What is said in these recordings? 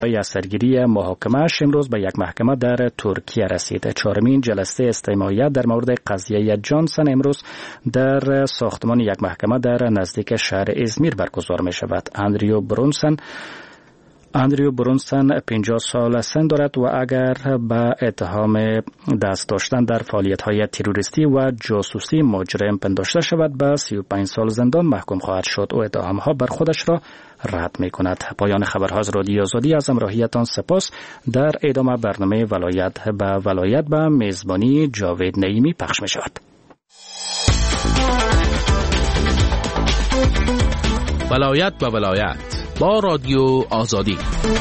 از سرگیری محاکمه‌اش امروز به یک محکمه در ترکیه رسید. چهارمین جلسه استماعیت در مورد قضیه جانسون امروز در ساختمان یک محکمه در نزدیک شهر ازمیر برگزار می شود. اندریو برونسن 50 سال سن دارد و اگر به اتهام دست داشتن در فعالیت‌های تروریستی و جاسوسی مجرم پنداشته شود به 35 سال زندان محکوم خواهد شد و اتهام‌ها بر خودش را رد می‌کند. پایان خبرها از رادیو آزادی. از همراهیتان سپاس. در ادامه برنامه ولایت به میزبانی جاوید نعیمی پخش می‌شود. ولایت به ولایت با رادیو آزادی.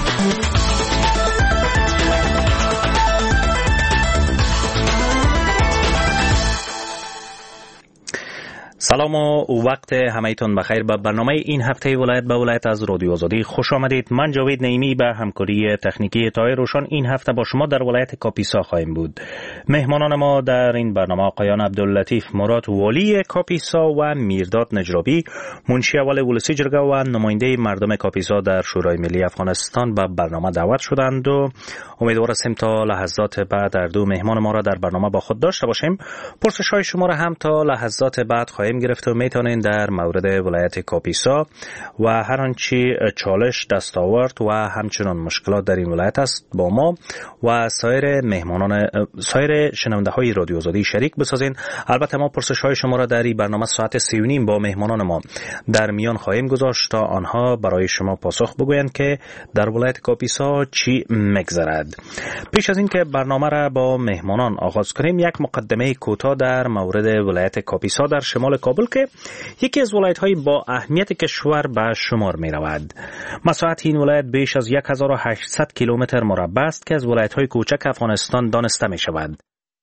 سلام و وقت همه‌تون بخیر. به برنامه این هفته ولایت به ولایت از رادیو آزادی خوش آمدید. من جاوید نعیمی به همکاری تکنیکی طاهر روشن این هفته با شما در ولایت کاپیسا خواهیم بود. مهمانان ما در این برنامه آقایان عبداللطیف مراد والی کاپیسا و میرداد نجرابی منشی اول ولسی جرگه و نماینده مردم کاپیسا در شورای ملی افغانستان به برنامه دعوت شدند و امیدوار هستیم تا لحظات بعد هر دو مهمان ما را در برنامه با خود داشته باشیم. پرسش‌های شما را هم تا لحظات بعد خواهیم گرفت و میتونین در مورد ولایت کاپیسا و هر آنچه چالش، دستاورد و همچنان مشکلات در این ولایت است با ما و سایر شنونده های رادیو آزادی شریک بسازین. البته ما پرسش های شما را در این برنامه ساعت 3:30 با مهمانان ما در میان خواهیم گذاشت تا آنها برای شما پاسخ بگویند که در ولایت کاپیسا چی مگذرد. پیش از این که برنامه را با مهمانان آغاز کنیم یک مقدمه کوتاه در مورد ولایت کاپیسا در شمال کابل که یکی از ولایت‌های با اهمیت کشور به شمار می‌رود. مساحت این ولایت بیش از 1800 کیلومتر مربع است که از ولایت‌های کوچک افغانستان دانسته می‌شود.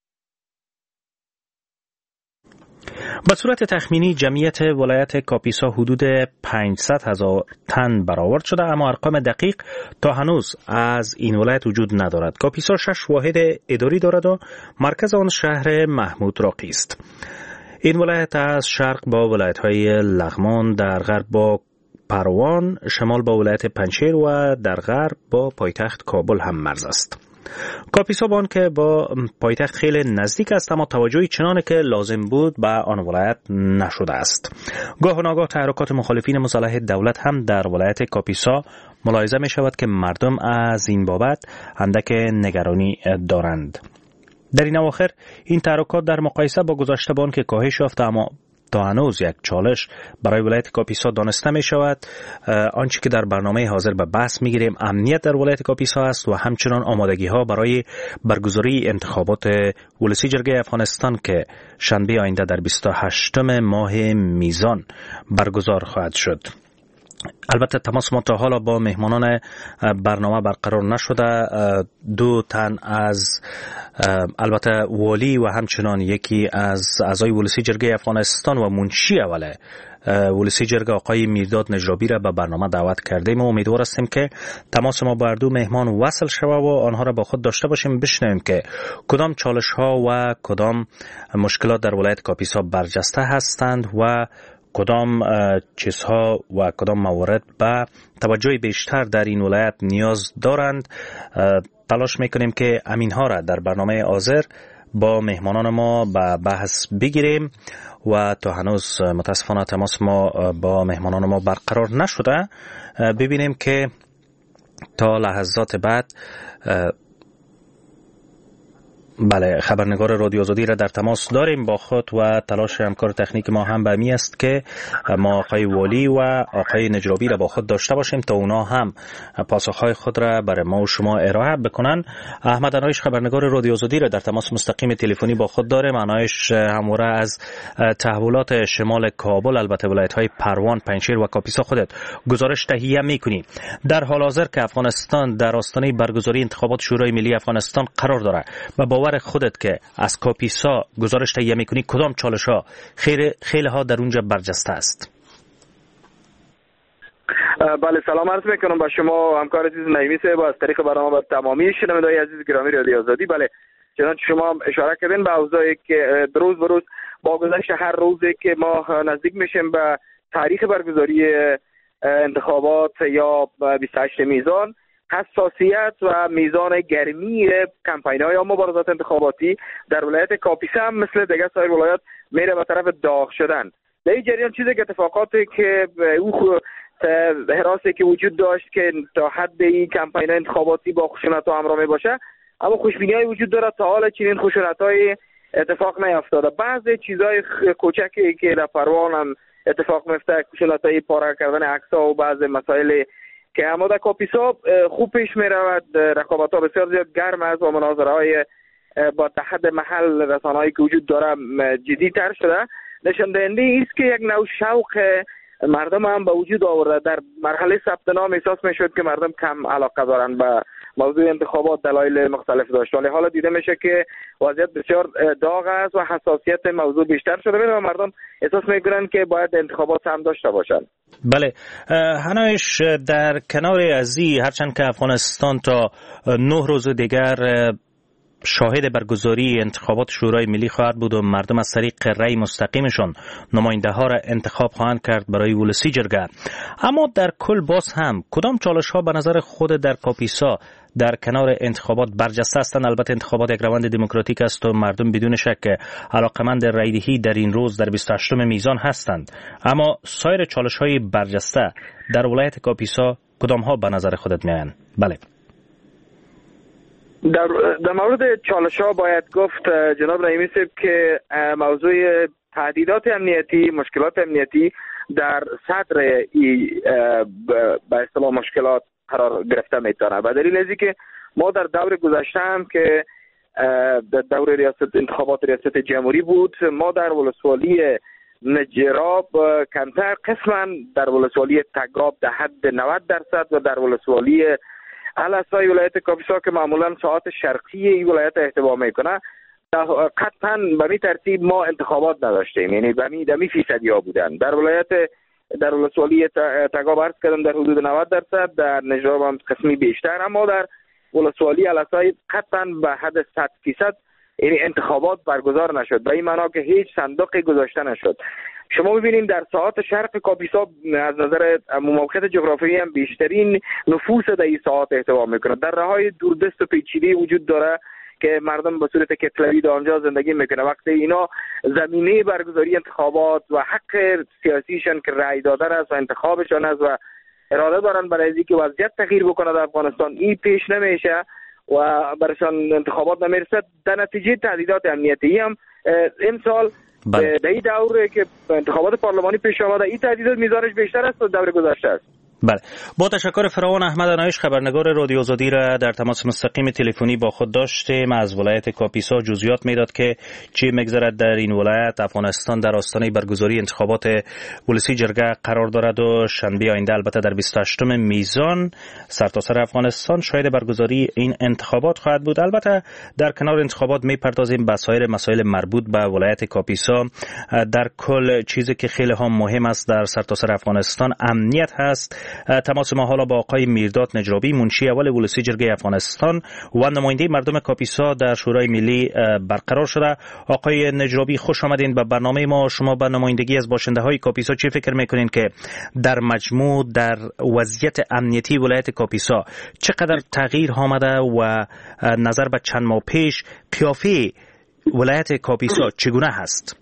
به صورت تخمینی جمعیت ولایت کاپیسا حدود 500,000 تن برآورد شده، اما ارقام دقیق تا هنوز از این ولایت وجود ندارد. کاپیسا 6 واحد اداری دارد و مرکز آن شهر محمود راقی است. این ولایت از شرق با ولایت‌های لغمان، در غرب با پروان، شمال با ولایت پنجشیر و در غرب با پایتخت کابل هم مرز است. کاپیسا با آن که با پایتخت خیلی نزدیک است اما توجهی چنان که لازم بود به آن ولایت نشده است. گاه و ناگاه تحرکات مخالفین مسلح دولت هم در ولایت کاپیسا ملاحظه می شود که مردم از این بابت اندک نگرانی دارند. در این اواخر این تحرکات در مقایسه با گذشته با آن که کاهش یافته اما تا هنوز یک چالش برای ولایت کاپیسا دانسته می شود. آنچه که در برنامه حاضر به بحث می گیریم امنیت در ولایت کاپیسا است و همچنان آمادگی ها برای برگزاری انتخابات ولسی جرگه افغانستان که شنبه آینده در 28 ماه میزان برگزار خواهد شد. البته تماس ما تا حالا با مهمانان برنامه برقرار نشده. 2 تن از البته والی و همچنان یکی از اعضای ولسی جرگه افغانستان و منشی اول ولسی جرگه آقای میرداد نجرابی را به برنامه دعوت کردیم و امیدوار هستیم که تماس ما با دو مهمان وصل شود و آنها را با خود داشته باشیم، بشنویم که کدام چالش ها و کدام مشکلات در ولایت کاپیسا برجسته هستند و کدام چیزها و کدام موارد به توجه بیشتر در این ولایت نیاز دارند. تلاش میکنیم که امینها را در برنامه حاضر با مهمانان ما به بحث بگیریم و تا هنوز متاسفانه تماس ما با مهمانان ما برقرار نشده. ببینیم که تا لحظات بعد بله خبرنگار رادیو آزادی را در تماس داریم با خود و تلاش همکار تکنیک ما هم به می است که ما آقای والی و آقای نجرابی را با خود داشته باشیم تا اونا هم پاسخهای خود را برای ما و شما ارائه بکنن. احمد انایش خبرنگار رادیو آزادی را در تماس مستقیم تلفنی با خود داریم. انایش همواره از تحولات شمال کابل البته ولایت‌های پروان، پنجشیر و کاپیسا خودت گزارش تهیه می‌کنی. در حال حاضر که افغانستان در آستانه برگزاری انتخابات شورای ملی افغانستان قرار دارد و باور خودت که از کاپیسا گزارش تهیه میکنی کدام چالش ها خیلی ها در اونجا برجسته است؟ بله سلام عرض میکنم به شما همکار عزیز نعیمی صاحب از طریق برنامه بر تمامی شنوندگان عزیز گرامی رادیو آزادی. بله چنانچه شما اشاره کردین به اوضاعی که روز به روز با گذشت هر روزی که ما نزدیک میشیم به تاریخ برگزاری انتخابات یا 28 میزان حساسیت و میزان گرمی کمپین‌های یا مبارزات انتخاباتی در ولایت کاپیسا هم مثل دیگر سایر ولایات میره به طرف داغ شدن. در این جریان چیزی که اتفاقاتی که او حراسی که وجود داشت که تا حد این کمپین انتخاباتی با خشونت همراه می باشه، اما خوشبینی‌های وجود داره تا حالا چنین خشونت‌های اتفاق نیفتاده. بعضی چیزای کوچکی که در پروان هم اتفاق میفته، خشونت‌های پاره کردن عکس‌ها و بعضی مسائل که اما در کاپیسا خوب پیش می‌رود. رقابت‌ها بسیار زیاد گرم است و مناظره‌های با تحت محل رسانه‌ای که وجود داره جدی‌تر شده. نشان دهنده است که یک نوع شوق مردم هم به وجود آورده. در مرحله ثبت نام احساس میشد که مردم کم علاقه دارند به موضوع انتخابات، دلایل مختلف داشت، ولی حالا دیده میشه که وضعیت بسیار داغ است و حساسیت موضوع بیشتر شده و مردم احساس میکنن که باید انتخابات هم داشته باشند. بله، هنایش در کنار ازی هرچند که افغانستان تا 9 روز دیگر شاهد برگزاری انتخابات شورای ملی خواهد بود و مردم از طریق رأی مستقیمشان نماینده ها را انتخاب خواهند کرد برای ولسی جرگه. اما در کل باز هم کدام چالش ها به نظر خود در کاپیسا در کنار انتخابات برجسته هستند؟ البته انتخابات یک روند دموکراتیک است و مردم بدون شک علاقمند رأیدهی در این روز در 28 میزان هستند، اما سایر چالش های برجسته در ولایت کاپیسا کدام ها به نظر خودت میآیند؟ بله، در مورد چالش ها باید گفت جناب رحیمی صاحب که موضوع تهدیدات امنیتی، مشکلات امنیتی در صدر به اصطلاح مشکلات قرار گرفته میتونه. و دلیل ازی که ما در دور گذشته هم که در دور انتخابات ریاست جمهوری بود، ما در ولسوالی نجراب کمتر، قسما در ولسوالی تگاب در حد 90% و در ولسوالی علاسای ولایت کاپیسا که معمولا ساعت شرقی این ولایت احتوا میکنه قطعا به می ترتیب ما انتخابات نداشتیم، یعنی به می فیصدی ها بودن. در ولسوالی تگاب عرض کردم در حدود 90%، در نجراب هم قسمی بیشتر، اما در ولسوالی علاسای قطعا به حد 100% یعنی انتخابات برگزار نشد، به این معنا که هیچ صندوقی گذاشته نشد. شما ببینید در ساعات شرق کاپیسا از نظر موقعیت جغرافیایی هم بیشترین نفوس در این ساعات احتوا میکنه. در راههای دوردست و پیچیده وجود داره که مردم به صورت کتلوی در آنجا زندگی میکنه. وقتی اینا زمینه برگزاری انتخابات و حق سیاسیشان که رأی دادن است و انتخابشان است و اراده دارن برای اینکه وضعیت تغییر بکنه در افغانستان، این پیش نمیشه و برشان انتخابات نمیرسد. در نتیجه تهدیدات امنیتی هم امسال در این دوره که انتخابات پارلمانی پیش آمده این تهدیدات میزانش بیشتر است تا دوره گذشته است. بله، با تشکر فراوان. احمد انایش خبرنگار رادیو آزادی را در تماس مستقیم تلفنی با خود داشتیم. از ولایت کاپیسا جزئیات میداد که چی میگذرد در این ولایت. افغانستان در آستانه برگزاری انتخابات ولسی جرگه قرار دارد و شنبه آینده البته در 28 میزان سرتاسر افغانستان شاهد برگزاری این انتخابات خواهد بود. البته در کنار انتخابات میپردازیم به سایر مسائل مربوط به ولایت کاپیسا. در کل چیزی که خیلی هم مهم است در سرتاسر افغانستان امنیت هست. تماس ما حالا با آقای میرداد نجرابی، منشی اول ولسی جرگه افغانستان و نماینده مردم کاپیسا در شورای ملی برقرار شده. آقای نجرابی خوش آمدین به برنامه ما. شما به نمایندگی از باشنده های کاپیسا چی فکر میکنین که در مجموع در وضعیت امنیتی ولایت کاپیسا چقدر تغییر آمده و نظر به چند ماه پیش قیافه ولایت کاپیسا چگونه هست؟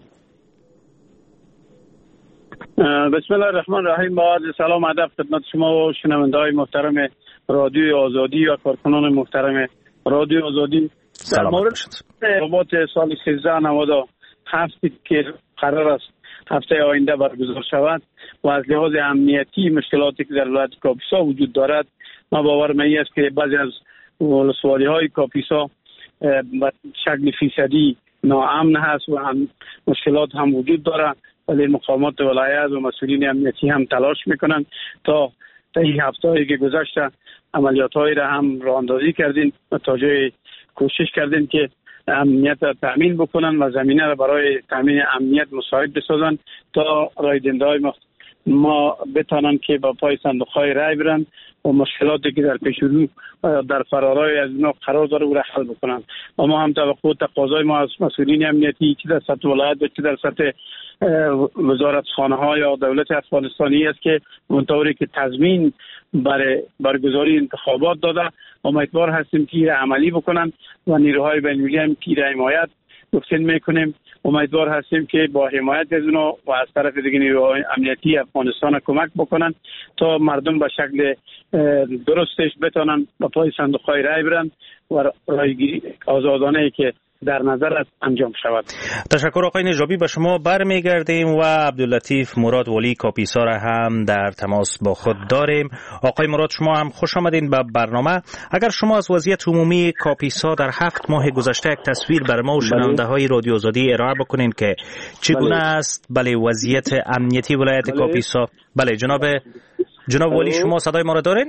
بسم الله الرحمن الرحیم. با عرض سلام و ادب خدمت شما و شنونده‌های محترم رادیو آزادی و کارکنان محترم رادیو آزادی. در مورد انتخابات سال 1397 که قرار است هفته آینده برگزار شود و از لحاظ امنیتی مشکلاتی که در ولایت کاپیسا وجود دارد، ما باورم این است که بعضی از ولسوالی‌های کاپیسا به شکل فیصدی ناامن هست و هم مشکلات هم وجود دارد، ولی مقامات ولایت و مسئولین امنیتی هم تلاش میکنن تا این هفته‌ای که گذشته عملیات‌هایی را هم راه‌اندازی کردین و تا جای کوشش کردین که امنیت را تامین بکنن و زمینه را برای تامین امنیت مساعد بسازن تا رایدنده‌های ما بتونن که با پای صندوق‌های رای برن و مشکلاتی که در پیش رو در فرارای از اینا قرار داره او را حل بکنن. و ما هم توقع و تقاضای ما از مسئولین امنیتی چه در سطح ولایت و چه در سطح وزارتخانه‌ها یا دولت افغانستانی است که اونطوری که تضمین برای برگزاری انتخابات داده. امیدوار هستیم که عملی بکنن و نیروهای بین‌المللی هم که حمایت گفتن میکنیم. امیدوار هستیم که با حمایت از اونا و از طرف دیگه نیروهای امنیتی افغانستان کمک بکنن تا مردم به شکل درستش بتونن به پای صندوق‌های رای برن و رایگیری آزادانه که در نظر است انجام شود. تشکر آقای نجابی. به شما برمیگردیم و عبداللطیف مراد ولی کاپیسا را هم در تماس با خود داریم. آقای مراد شما هم خوش آمدین به برنامه. اگر شما از وضعیت عمومی کاپیسا در 7 ماه گذشته یک تصویر بر ما و شنونده های رادیو آزادی ارائه بکنین که چگونه است وضعیت امنیتی ولایت کاپیسا. بله جناب ولی شما صدای ما را دارین؟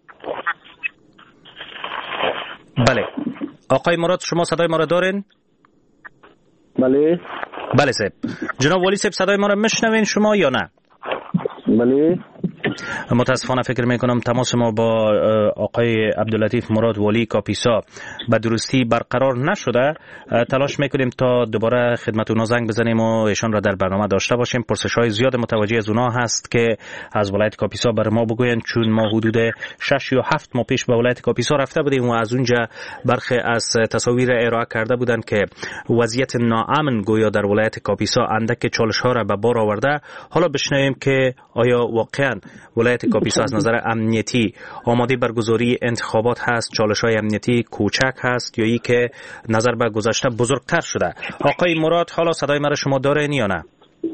بله آقای مراد شما صدای ما را دارین؟ بله صاحب. جناب ولی صاحب صدای ما را میشنوین شما یا نه؟ بله. متاسفانه فکر میکنم تماس ما با آقای عبداللطیف مراد ولی کاپیسا به درستی برقرار نشده. تلاش میکنیم تا دوباره خدمت اونا زنگ بزنیم و ایشان را در برنامه داشته باشیم. پرسش های زیاد متوجه از اونا هست که از ولایت کاپیسا بر ما بگوین، چون ما حدود 6 یا 7 ماه پیش به ولایت کاپیسا رفته بودیم و از اونجا برخی از تصاویر ارائه کرده بودند که وضعیت ناامن گویا در ولایت کاپیسا اندک چالش ها را به بار آورده. حالا بشنویم که آیا واقعا ولایت کاپیسا از نظر امنیتی آماده برگزاری انتخابات هست، چالش‌های امنیتی کوچک هست یا ای که نظر به گذشته بزرگتر شده. آقای مراد حالا صدای مرا شما دارین یا نه؟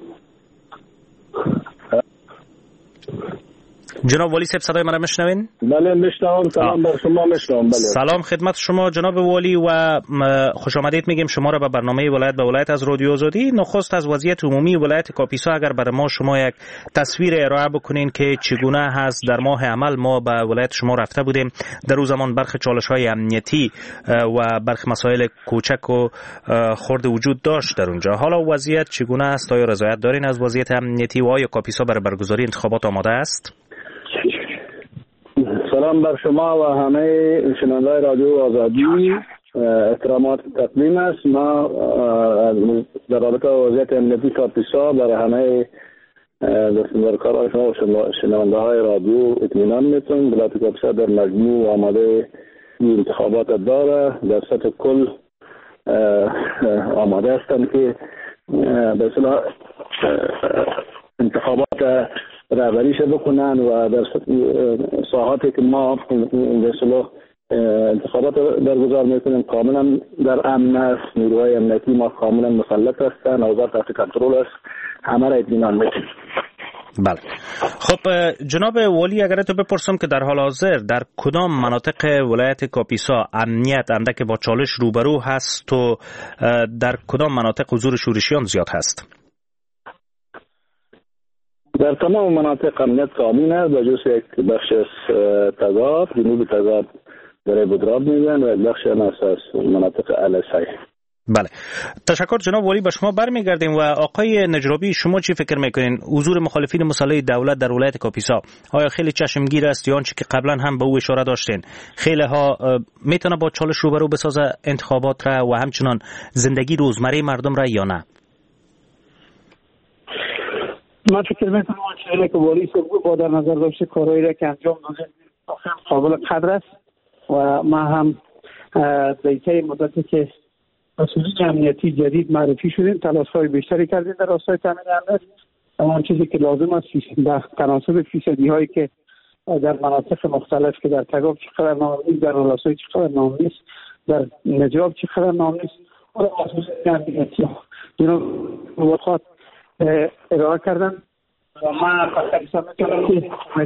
جناب ولی صاحب صدای مرا میشنوین؟ بله میشنوم. سلام بر شما. میشنوم. بله سلام خدمت شما جناب ولی و خوش آمدید میگیم شما را به برنامه ولایت به ولایت از رادیو آزادی. نخست از وضعیت عمومی ولایت کاپیسا اگر برای ما شما یک تصویر ارائه بکنین که چگونه هست. در ماه عمل ما به ولایت شما رفته بودیم، در اون زمان برخی چالش‌های امنیتی و برخی مسائل کوچک و خرد وجود داشت در اونجا. حالا وضعیت چگونه است؟ آیا رضایت دارین از وضعیت امنیتی و آیا کاپیسا برای برگزاری انتخابات آماده است؟ سلام بر شما و همه شنوندگان رادیو آزادی. احترامات تقدیم است. ما در رابطه با وضعیت امنیتی کاپیسا برای همه دستندرکاران شما و شنونده‌های رادیو اطمینان میتونم. ولایت کاپیسا در مجموع آماده انتخابات داره. در سطح کل آماده هستند که به اصطلاح انتخابات رهبریش بکنن و در ساحاتی که ما به اصطلاح انتخابات برگزار میکنیم کاملا در امن است. نیروهای امنیتی ما کاملا مسلط هستند. اوضاع تحت کنترل است. همه را اطمینان میدیم. بله. خب جناب ولی اگر تو بپرسم که در حال حاضر در کدام مناطق ولایت کاپیسا امنیت اندک با چالش روبرو هست و در کدام مناطق حضور شورشیان زیاد هست؟ در تمام مناطق امنیت کامل است به جز یک بخش از تضاد، جنوب تضاد برای بدراب میگن و یک بخش از مناطق الاسای. بله تشکر جناب ولی. به شما برمیگردیم و آقای نجابی شما چی فکر میکنین؟ حضور مخالفین مسلح دولت در ولایت کاپیسا آیا خیلی چشمگیر است یا آنچه که قبلا هم به او اشاره داشتین خیلی ها میتونه با چالش روبرو بسازه انتخابات را و همچنان زندگی روزمره مردم را یا نه؟ من فکر میکنم آنچه که ولی صاحب با در نظر داشته کارهایی را که انجام داده قابل قدر است و ما هم دیگه مدتی که مسئولین امنیتی جدید معرفی شدیم تلاش‌های بیشتری کردیم در راستای تامین امنیت. اما چیزی که لازم است به تناسب فیصدی هایی که در مناطق مختلف که در تگاب چقدر نام نیست، در رلاسای چقدر نام نیست، در نجاب چقدر نام نیست، حالا مسئولین امنیتی جناب وقت ارائه کردن و من فکر میکنم که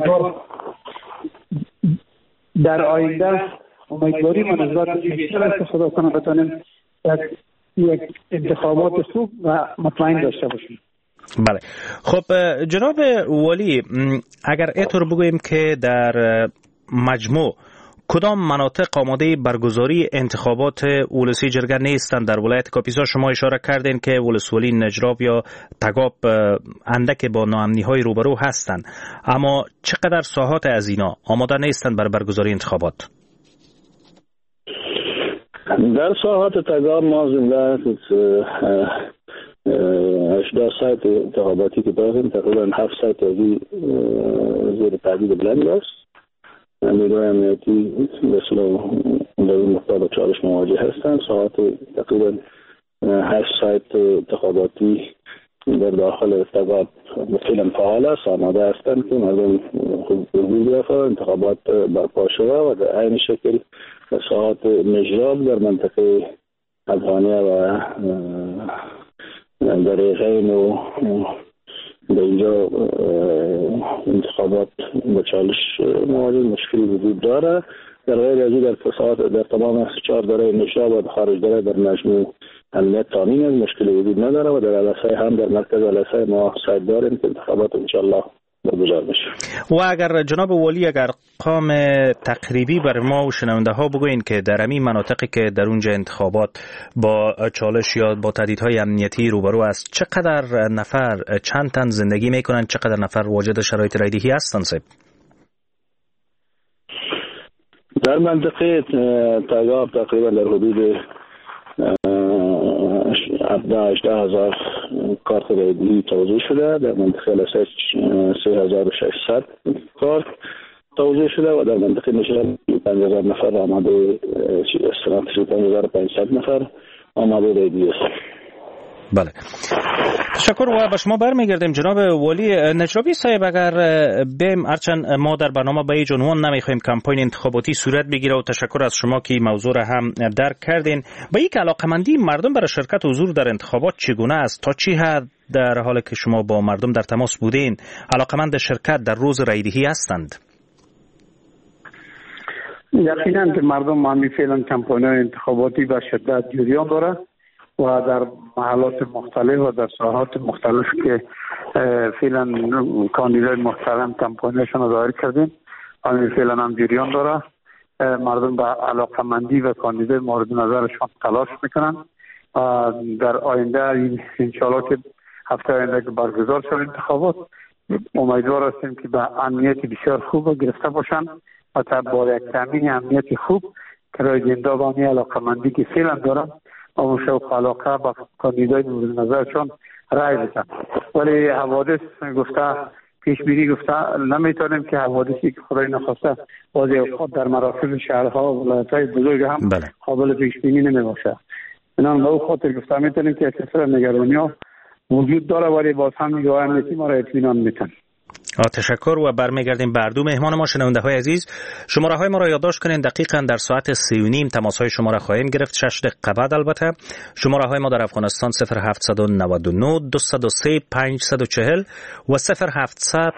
در آینده امیدواری من نسبت به بیشتر استفاده کنم بتانیم یک انتخابات خوب و مطمئن داشته باشیم. بله خب جناب ولی اگر اینطور بگوییم که در مجموع کدام مناطق آماده برگزاری انتخابات ولسی جرگه نیستند در ولایت کاپیسا؟ شما اشاره کردین که ولسوالی نجراب یا تگاب اندک با ناامنی های روبرو هستند، اما چقدر ساحات از اینا آماده نیستند برای برگزاری انتخابات؟ در ساحات تگاب ما زنده 18 سایت انتخاباتی که داریم، تقریبا 7 سایت زیر تهدید بلند است نیروهای امنیتی مثل در این مقدار با چالش مواجه هستند. ساعت تقریبا 8 ساعت انتخاباتی در داخل استقاب فعلا فعال است، آماده هستند که مردم حضور بیافته، انتخابات برپا شده و در عین شکل ساعت نجراب در منطقه افغانیه و دریغین و در اینجا انتخابات با چالش مواجه مشکلی وجود داره. در غیر از این در تمام 4 دره نجراب و خارج دره در مجموع امنیت تامین است، مشکلی وجود نداره و در علسای هم در مرکز علسای ما سعی داریم که انتخابات انشالله برگزار بشه. و اگر جناب ولی اگر ارقام تقریبی بر ما و شنونده ها بگوین که در همین مناطقی که در اونجا انتخابات با چالش یا با تهدیدهای امنیتی روبرو است، چقدر نفر چند تن زندگی میکنن، چقدر نفر واجد شرایط رایدهی هستند؟ در منطقه تگاب تقریبا در حدود 18,000 کارت رایدهی توزیع شده. در منطقه لسه 3600 کارت توزیع شده و در منطقه نشان 5000 نفر آماده 5500 نفر آماده رایدهی است. بله، تشکر. و به شما برمیگردیم جناب ولی نجرابی صاحب. اگر بیم هرچند ما در برنامه به هیچ عنوان نمیخوایم کمپاین انتخاباتی صورت بگیره و تشکر از شما که موضوع را هم درک کردین، به یک علاقمندی مردم برای شرکت و حضور در انتخابات چگونه است؟ تا چی حد در حالی که شما با مردم در تماس بودین علاقمند شرکت در روز رایدهی هستند؟ یقینا که مردم همین فعلا کمپاین انتخاباتی به شدت جریان داره و در محلات مختلف و در ساحات مختلف که فعلا کاندیدای محترم کمپاینشون رو ظاهر کردیم همین فعلا هم جریان داره. مردم به علاقمندی و کاندیدای مورد نظرشون تلاش میکنن. در آینده انشاءالله که هفته آینده که برگزار شد انتخابات امیدوار هستیم که به امنیت بسیار خوب گرفته باشن و با یک تامین امنیت خوب که رایدهنده با این علاقمندی که فعلا دارن اما شوق علاقه با کاندیدای مورد نظرشون رای بدن. ولی حوادث گفته پیش بینی گفته نمیتونیم که حوادثی که خدای نخواسته بعضی اوقات در مراکز شهرها و ولایت‌های بزرگ هم قابل پیش بینی نمیباشه. اینان به او خاطر گفته میتونیم که کسر نگرانی وجود داره ولی باز هم نیروهای امنیتی ما را اطمینان میتن. تشکر. و برمیگردیم بر دو مهمان ما. شنونده های عزیز، شماره های ما را یادداشت کنین. دقیقاً در ساعت 3:30 تماس های شما را خواهیم گرفت، 6 دقیقه بعد. البته شماره های ما در افغانستان 0799 203 540 و 0700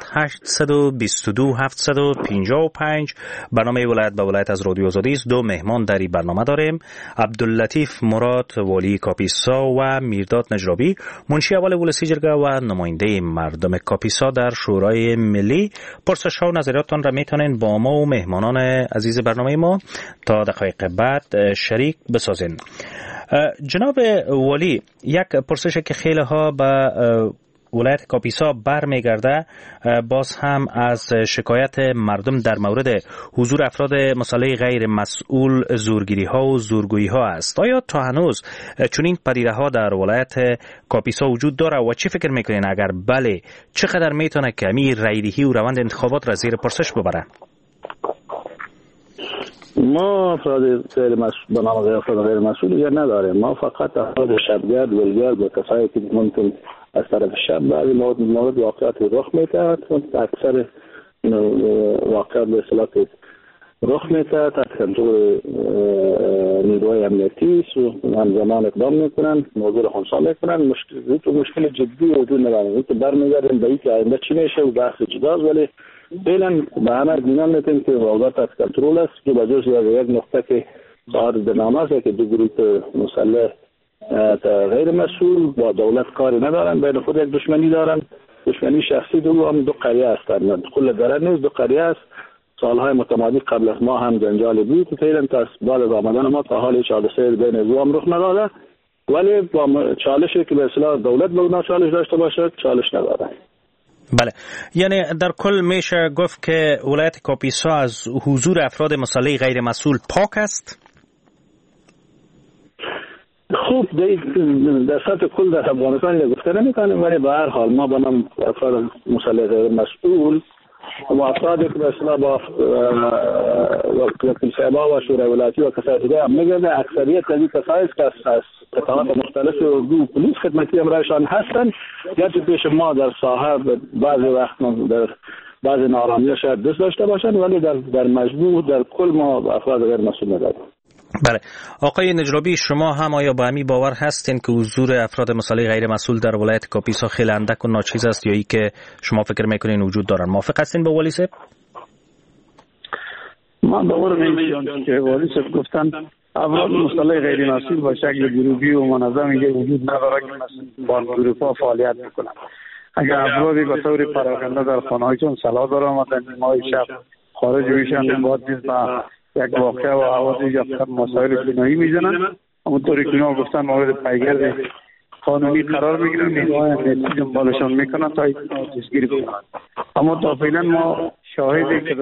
822 755. برنامه ولایت به ولایت از رادیو آزادی است. دو مهمان در این برنامه داریم: عبداللطیف مراد والی کاپیسا و میرداد نجرابی، منشی اول ولسی جرگه و نماینده مردم کاپیسا در شورای ملی. پرسش ها و نظریاتتان را میتونین با ما و مهمانان عزیز برنامه ما تا دقایق بعد شریک بسازین. جناب ولی، یک پرسش که خیلی ها به ولایت کاپیسا برمیگرده باز هم از شکایت مردم در مورد حضور افراد مسلح غیر مسئول، زورگیری ها و زورگویی ها است. آیا تا هنوز چنین پدیده ها در ولایت کاپیسا وجود داره و چی فکر میکنین اگر بله چقدر میتونه که می رایدهی و روند انتخابات را زیر پرسش ببره؟ ما افراد غیر مسئول به نام افراد غیر مسئول نداریم. ما فقط افراد شبگرد ولگرد و کسایی که ممکن از طرف شب بعضی مورد واقعات رخ میتهد اکثر واقعات به اصطلاح رخ میتهد تحت کنترل نیروهای امنیتی همزمان اقدام میکنن، موضوع را خنثی میکنن. مشکل جدی وجود نداره که برمیگردیم به اینکه آینده چی میشه و بحث جداست، ولی فعلا به همه اطمینان میتونیم که واقعا تحت کنترل است که بجز یک نقطه که صادر نامه است که دو گروه مسلح غیر مسئول با دولت کاری ندارن، بین خود یک دشمنی دارن، دشمنی شخصی. دو قریه هستند، کل دره نیست، دو قریه است. سالهای متمادی قبل از ما هم جنجال بود که فعلا تا بعد از آمدن ما تا حال هیچ حادثه بین دو هم رخ نداده، ولی با چالشی که به اصطلاح دولت به چالش داشته باشه چالش نداره. بله، یعنی در کل میشه گفت که ولایت کاپیسا از حضور افراد مسلح غیر مسئول پاک است؟ خوب در سطح کل در افغانستان گفته نمی‌کنیم، ولی به هر حال ما به نام افراد مسلح غیر مسئول و افرادی که به اصطلاح با وکیل صاحبا و شورای ولایتی و کسای دیگه هم میگرده، اکثریت از این کسایی که از قطاعات مختلف اردو پلیس خدمتی امرایشان هستن یا پیش ما در ساحه بعضی وقت در بعضی نارامی‌ها شاید دوست داشته باشن، ولی در مجموع در کل ما افراد غیر مسئول نداریم. بله آقای نجرابی، شما هم آیا با همی باور هستین که حضور افراد مسئله غیر مسئول در ولایت کاپیسا خیلی اندک و ناچیز است یا ای که شما فکر میکنین وجود دارن؟ موافق هستین با والی صاحب؟ من باور نمی‌کنم که والی صاحب گفتن افراد مسئله غیر مسئول با شکل گروهی و منظمی که وجود نداره که مثلا با گروه‌ها فعالیت میکنن. اگر افرادی به طور پراکنده در خانه‌هایشون سلاح دارن و در نیمه‌های شب خارج میشن باید یک واقعه و حوادث یا مسائل جنایی میزنن، همونطوری که اینا گفتن مورد پیگرد قانونی قرار میگیرن، نیروهای امنیتی دنبالشان میکنن تا دستگیری کنن. اما تا فعلا ما شاهدی که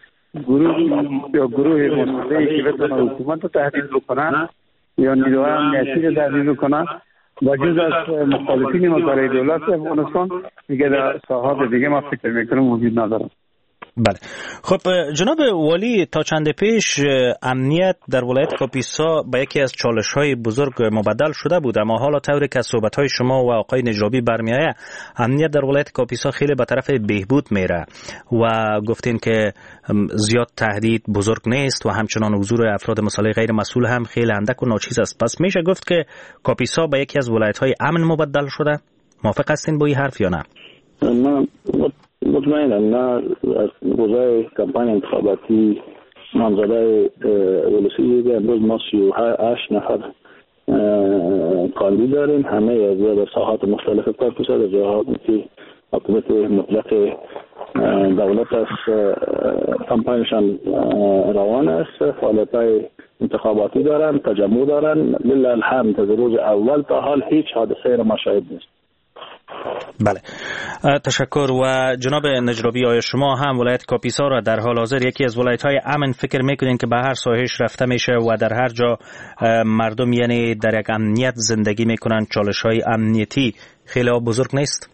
گروه مسئله‌ای که بتونه حکومت رو تهدید بکنن یا نیروهای امنیتی رو تهدید بکنن با جز از مخالفین مسئله دولت افغانستان دیگه در ساحات دیگه ما فکر میکنم وجود ندارم. بله خب جناب والی، تا چند پیش امنیت در ولایت کاپیسا به یکی از چالش‌های بزرگ مبدل شده بود، اما حالا طوری که صحبت‌های شما و آقای نجرابی برمیآید امنیت در ولایت کاپیسا خیلی به طرف بهبود میره و گفتین که زیاد تهدید بزرگ نیست و همچنان حضور افراد مسئله غیر مسئول هم خیلی اندک و ناچیز است. پس میشه گفت که کاپیسا به یکی از ولایت‌های امن مبدل شده؟ موافق هستین با این حرف یا نه؟ مطمئنم نه. از روزای کمپاین انتخاباتی نامزدای ولسی امروز ما 38 نفر کاندید داریم، همه از در ساحات مختلف کاپیسا، در جاهایی که حکومت مطلق دولت از کمپاینشان روان است، فعالیت‌های انتخاباتی دارن، تجمع دارن. لله الحمد از روز اول تا حال هیچ حادثه را ما شاهد نیست. بله تشکر. و جناب نجرابی، آیا شما هم ولایت کاپیسا را در حال حاضر یکی از ولایت‌های امن فکر میکنین که به هر ساحه‌اش رفته میشه و در هر جا مردم یعنی در یک امنیت زندگی میکنن، چالش‌های امنیتی خیلی بزرگ نیست؟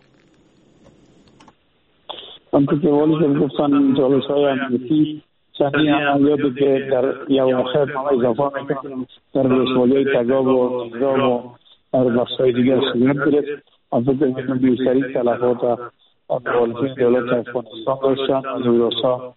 همونطور که والی گفتن چالش‌های امنیتی صحیح عملیاتی که در یا آخر ما اضافه میکنیم در ولسوالی‌های تگاب و نظام و در بخش‌های دیگر صورت گرفت. فکر میکنم بیشتری تلفات مخالفین دولت افغانستان داشتن. از اوراسا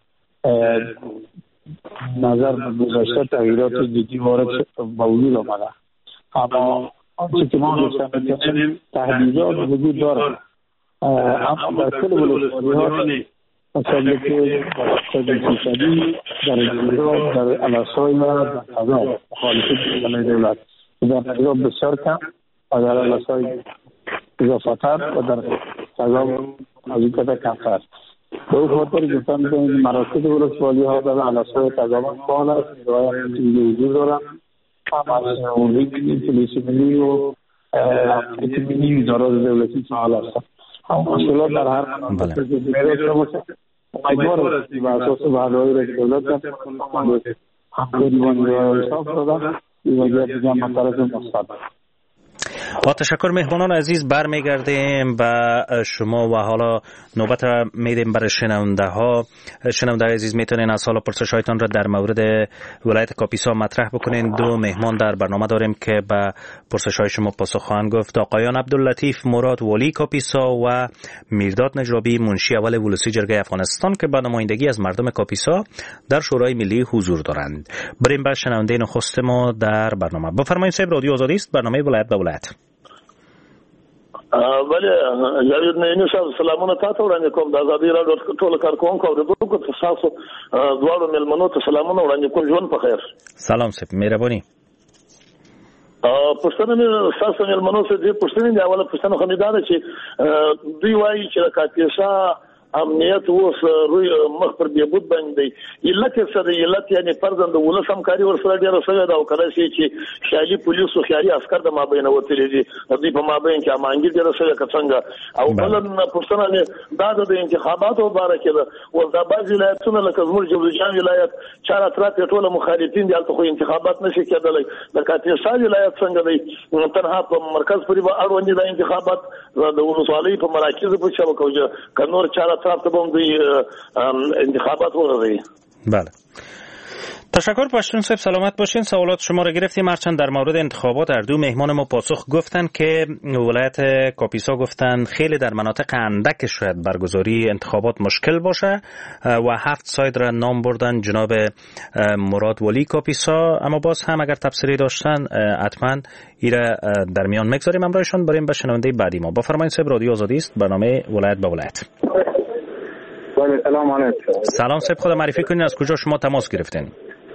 نظر به گذشته تغییرات جدی وارد به وجود آمده، اما آنچه که ما داشتن میکنیم تهدیدات وجود دارد. اما در کل ولسوالی‌ها مثلا که تجدیدی در ایران در علاسای و در تضاد مخالفین دولت در تضاد بسیار کم و در علاسای اضافتر و در تضاد از این کتا کمتر. به او خاطر گفتن میکنیم مراکز ولسوالی‌ها در علاسای تضاد فعال است، نیروهای امنیتی وجود دارند، هم از پلیس ملی و امنیت ملی ادارات دولتی فعال هستند. هم مشکلات در هر مناطق میره باشه. امیدوار هستیم و اساس وعده‌های رئیس دولت همکاری با نیروهای حساب دادن این وضعیت دیگه هم طرف مثبت. با تشکر مهمانان عزیز، برمیگردیم به شما و حالا نوبت میدیم برای شنونده عزیز میتونین از حالا پرسش هایتان را در مورد ولایت کاپیسا مطرح بکنین. دو مهمان در برنامه داریم که به پرسش های شما پاسخ خواهند گفت. آقایان عبداللطیف مراد والی کاپیسا و میرداد نجرابی منشی اول ولسی جرگه افغانستان که به نمایندگی از مردم کاپیسا در شورای ملی حضور دارند. بریم به شنونده نخست ما در برنامه. بفرمایید صاحب، رادیو آزادی است، برنامه ولایت به ولایت. بله جاوید نعیمی صاحب سلامونه تاسو وړاندې کوم. د ازادي راډیو ټول کارکونکو اوریدونکو ته تاسو دواړو مېلمنو ته سلامونه وړاندې کوم. ژوند په خیر. سلام صاحب، مهرباني. پښتنه مې تاسو مېلمنو ته دې پښتنې دی اوله پښتنه خمیدانه چې دوی وایي چې کاپیسا امنیت اوس روی مخ پر بهبود باندې علت سره علت یعنی فرضاً د ولس همکاري ورسره ډیره سره دا وکړه چې خیالي پولیس او خیالي عسكر د مابین وتلې دي د دې په مابین کې امانګي ډیره سره څنګه او بلن پښتنه دا د انتخاباتو مبارکه ده او د بعض ولایتونو لکه زموږ جوزجان ولایت 4 اطراف ټول مخالفین دي البته خو انتخابات نشي کېدلی. د کاپیسا ولایت څنګه دی تنها په مرکز پرې به اړوند دي انتخابات د ولسوالۍ په مراکز په چا وکوجه کنور 4 اطراف ته هم دوی انتخابات ولري. بله. تشکر پشتون صاحب، سلامت باشین. سوالات شما را گرفتیم. هرچند در مورد انتخابات اردو مهمان ما پاسخ گفتن که ولایت کاپیسا گفتن خیلی در مناطق اندک شاید برگزاری انتخابات مشکل باشه و 7 ساید را نام بردن جناب مراد ولی کاپیسا، اما باز هم اگر تبصره داشتن حتما ایره در میان میگذاریم. امرایشان بریم به شنونده بعدی ما. بفرمایید صاحب، رادیو آزادی است، برنامه ولایت به ولایت. سلام علیکم. سلام صاحب، خود معرفی کنین، از کجا شما تماس گرفتین؟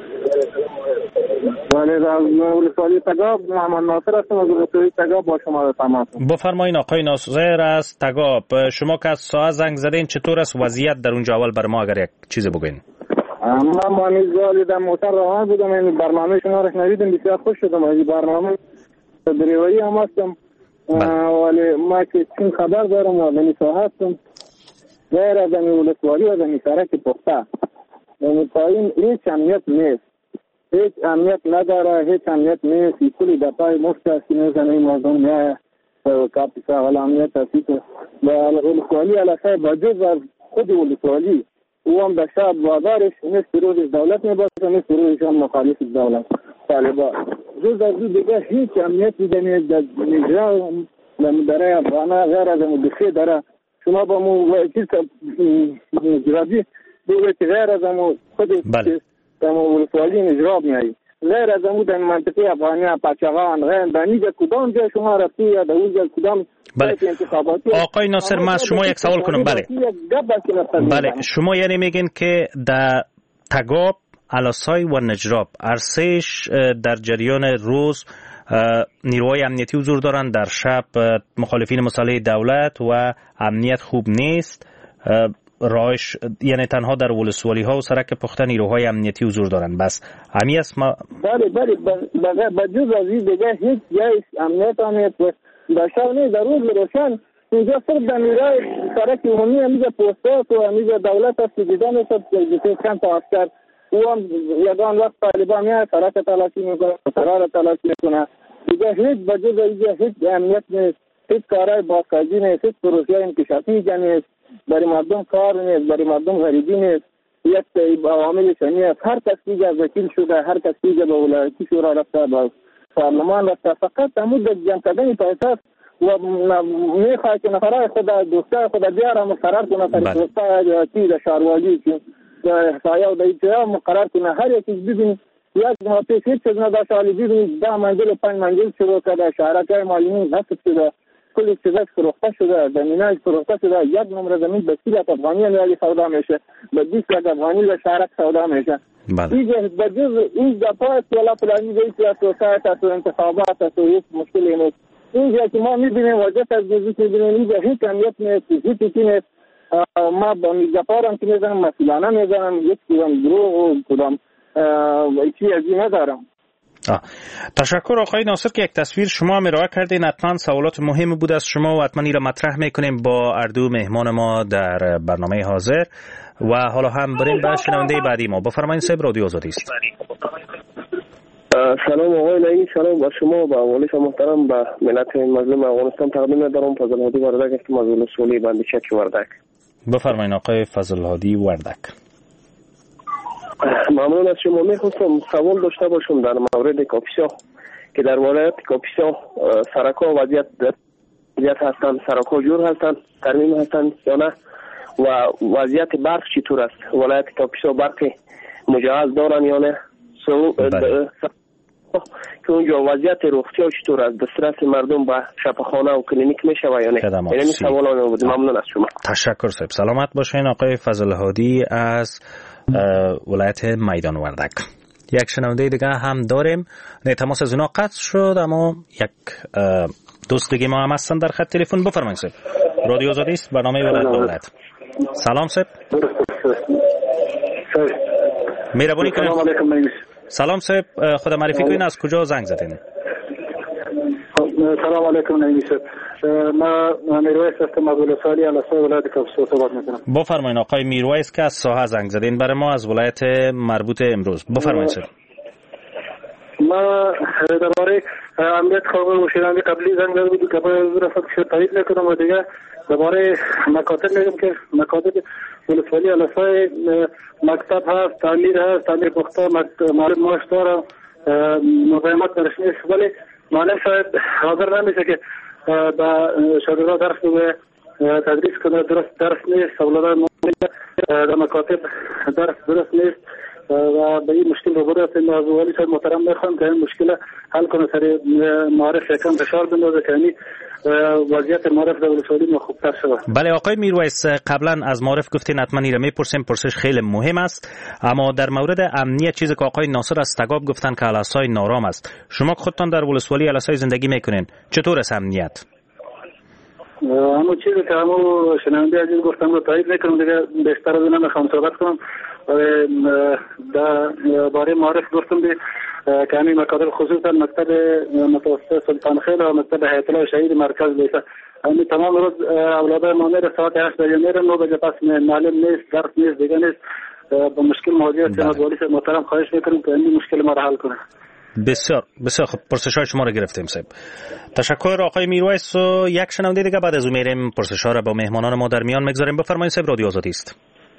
بله، از ولسوالی تگاب محمد ناصر هستم. از ولسوالی تگاب با شما تماس. بفرمایید آقای ناصر از تگاب. شما که از ساعت زنگ زدین، چطور است وضعیت در اونجا؟ اول بر ما اگر یک چیزی بگین. من مانیزالی در موتر روان بودم، این برنامه شما را شنیدم، بسیار خوش شدم. این برنامه دریوری هم هستم، ولی ما که چون خبر دارم و دنی ساحه هستم غیر از این ولسوالی و دنی سرک پخته این پایین هیچ امنیت نیست، هیچ امنیت نداره، هیچ امنیت نیست. کلی دفعه مفت هستی میزنه این مردم نه کاپیسا ولی امنیت هستی که با ولسوالی علاقه با جز از خود ولسوالی او هم در شب بازارش نیست، روزش دولت میباشه، نیست روزش هم مخالف دولت طالبان. جز از دیگه هیچ امنیتی در نجرا داره افغانه غیر از مدخی داره. شما با مو چیز نجرابی دیگه که غیر از خود ولسوالی نجراب میایی، غیر از در منطقه افغانی پاچاغان غیر دانیجا کدام جا شما رفتی یا در اونجا کدام انتخاباتی. آقای ناصر، من از شما یک سوال کنم. بله شما یعنی میگین که در تگاب، علاسای و نجراب ارسش در جریان روز نیروهای امنیتی حضور دارن، در شب مخالفین مسلح دولت و امنیت خوب نیست. رایش یعنی تنها در ولسوالی ها و سرک پخته نیروهای امنیتی حضور دارن، بس همین است. بله بجز از این دیگه هیچ جای امنیت نیست. در شب نیست، در روز روشن اینجا صرف در نیروهای سرک عمومی همیزه پوستات و همیزه دولت هست که دیدن است که چند تا عسکر او هم یگان وقت طالبان میاد سرک تلاشی میکنه، سرار تلاشی میکنه. دیگه هیچ بجز اینجا هیچ امنیت نیست، هیچ کارهای بازسازی نیست، هیچ پروژه انکشافی نیست، برای مردم کار نیست، برای مردم غریبی نیست. یک عوامل شنی است، هر کس دیگه وکیل شده، هر کس دیگه به ولایتی شورا رفته، به پارلمان رفته، فقط همون جمع کردن پیسه و میخواه که نفرهای خود دوستای خود بیاره مقرر کنه تا دوستای چیز شهروالی که احصایه و دیگه مقرر کنه. هر یکی ببین یک ماه پیش هیچ چیز نداشت، حالی ببین 10 منزل و 5 منزل شروع کرده، شهرکای معلومی نصب شده، کلی چیزاش فروخته شده، زمیناش فروخته شده. یک نمره زمین به 30 لک افغانی میلی سودا میشه، به 20 لک افغانی به شهرک سودا میشه. اینجا بجز این دفعه است که الله فلانی گویی که سوسایت است و انتخابات است و هیچ مشکلی نیست. اینجا که ما میبینیم وجهت از جزیت میبینیم اینجا هیچ امنیت نیست، هیچ چیزی نیست. ما با میگفارم که میزنم مسئولانه میزنم، یک کدام دروغ و کدام چیزی از این ندارم. تشکر آقای ناصر که یک تصویر شما هم ارائه کردین. حتما سوالات مهمی بود از شما و حتما این را مطرح میکنیم با اردو مهمان ما در برنامه حاضر و حالا هم بریم به شنونده بعدی ما. بفرمایید صاحب، رادیو آزادی است. سلام آقای نعیمی، سلام با شما و والد محترم به ملت مظلوم افغانستان تقدیم دارم. فضل هادی وردک است، مسئول اصولی بندیچک وردک. بفرمایید آقای فضل هادی وردک. ممنون از شما. میخواستم سوال داشته باشم در مورد کاپیسا که در ولایت کاپیسا سرک‌ها وضعیت هستند، سرک‌ها جور هستند، ترمیم هستند یا نه، و وضعیت برق چطور است؟ ولایت کاپیسا برق مجهز دارن یا نه؟ که اونجا وضعیت روغتیا چطور است؟ دسترس مردم به شفاخانه و کلینیک میشه و یا نه؟ این سوالان بود. ممنون از شما. تشکر صاحب. سلامت باشین. آقای فضل هادی از ولایت میدان وردک. یک شنونده دیگه هم داریم. نه تماس از اونا قطع شد، اما یک دوست دیگه ما هم هستن در خط تلفن. بفرمایید صاحب، رادیو آزادی است، برنامه ولایت به ولایت. سلام صاحب. مهربانی کنید. سلام صاحب، خدا معرفی کنید، از کجا زنگ زدین؟ سلام علیکم نعیمی صاحب. ما میرویس هستم از ولسوالی علاسای ولایت کاپیسا صحبت میکنم. بفرمایید آقای میرویس که از ساحه زنگ زدین برای ما از ولایت مربوط امروز. بفرمایید صاحب. ما درباره امنیت خانم مشیران قبلی زنگ زده بود که باید رفت که تایید نکنم و دیگه دوباره مکاتب میگم که مکاتب ولسوالی علاسای مکتب هست، تعمیر پخته، معلم معاش داره، مقایمت درش نیست، ولی معلم شاید حاضر نمیشه که به شاگردان درس بگویه، تدریس کنه، درست درس نیست، اولادان در مکاتب درس درست نیست و به این مشکل روبرو هستیم. از ولی صاحب محترم میخوام که این مشکل حل کنه، سر معارف یکم فشار بندازه که این وضعیت معارف در ولسوالی خوبتر شود. بله آقای میرویس، قبلا از معارف گفتین حتما این را میپرسیم، پرسش خیلی مهم است، اما در مورد امنیت چیزی که آقای ناصر از تگاب گفتن که علاسای نارام است، شما خودتان در ولسوالی علاسای زندگی میکنین، چطور است امنیت؟ همون چیزی که همون شنونده عزیز گفتم رو تایید نکنم، دیگه بیشتر از اینم میخوام صحبت کنم. در باره معارف گفتم که همین مکاتب خصوصا مکتب متوسط سلطان خیل و مکتب حیات الله شهید مرکز لیسه همین تمام روز اولادای ما میره ساعت 8 بجه میره، 9 بجه پس معلم نیست، درس نیست، دیگه نیست. با مشکل مواجه هستیم. از والی صاحب محترم خواهش میکنیم که این مشکل ما را حل کنه. بسیار بسیار خب، پرسش‌های شما را گرفتیم صاحب. تشکر آقای میرویس. و یک شنونده دیگه بعد از اون میریم پرسش‌ها را با مهمانان ما در میان میگذاریم. بفرمایید صاحب، رادیو آزادی است.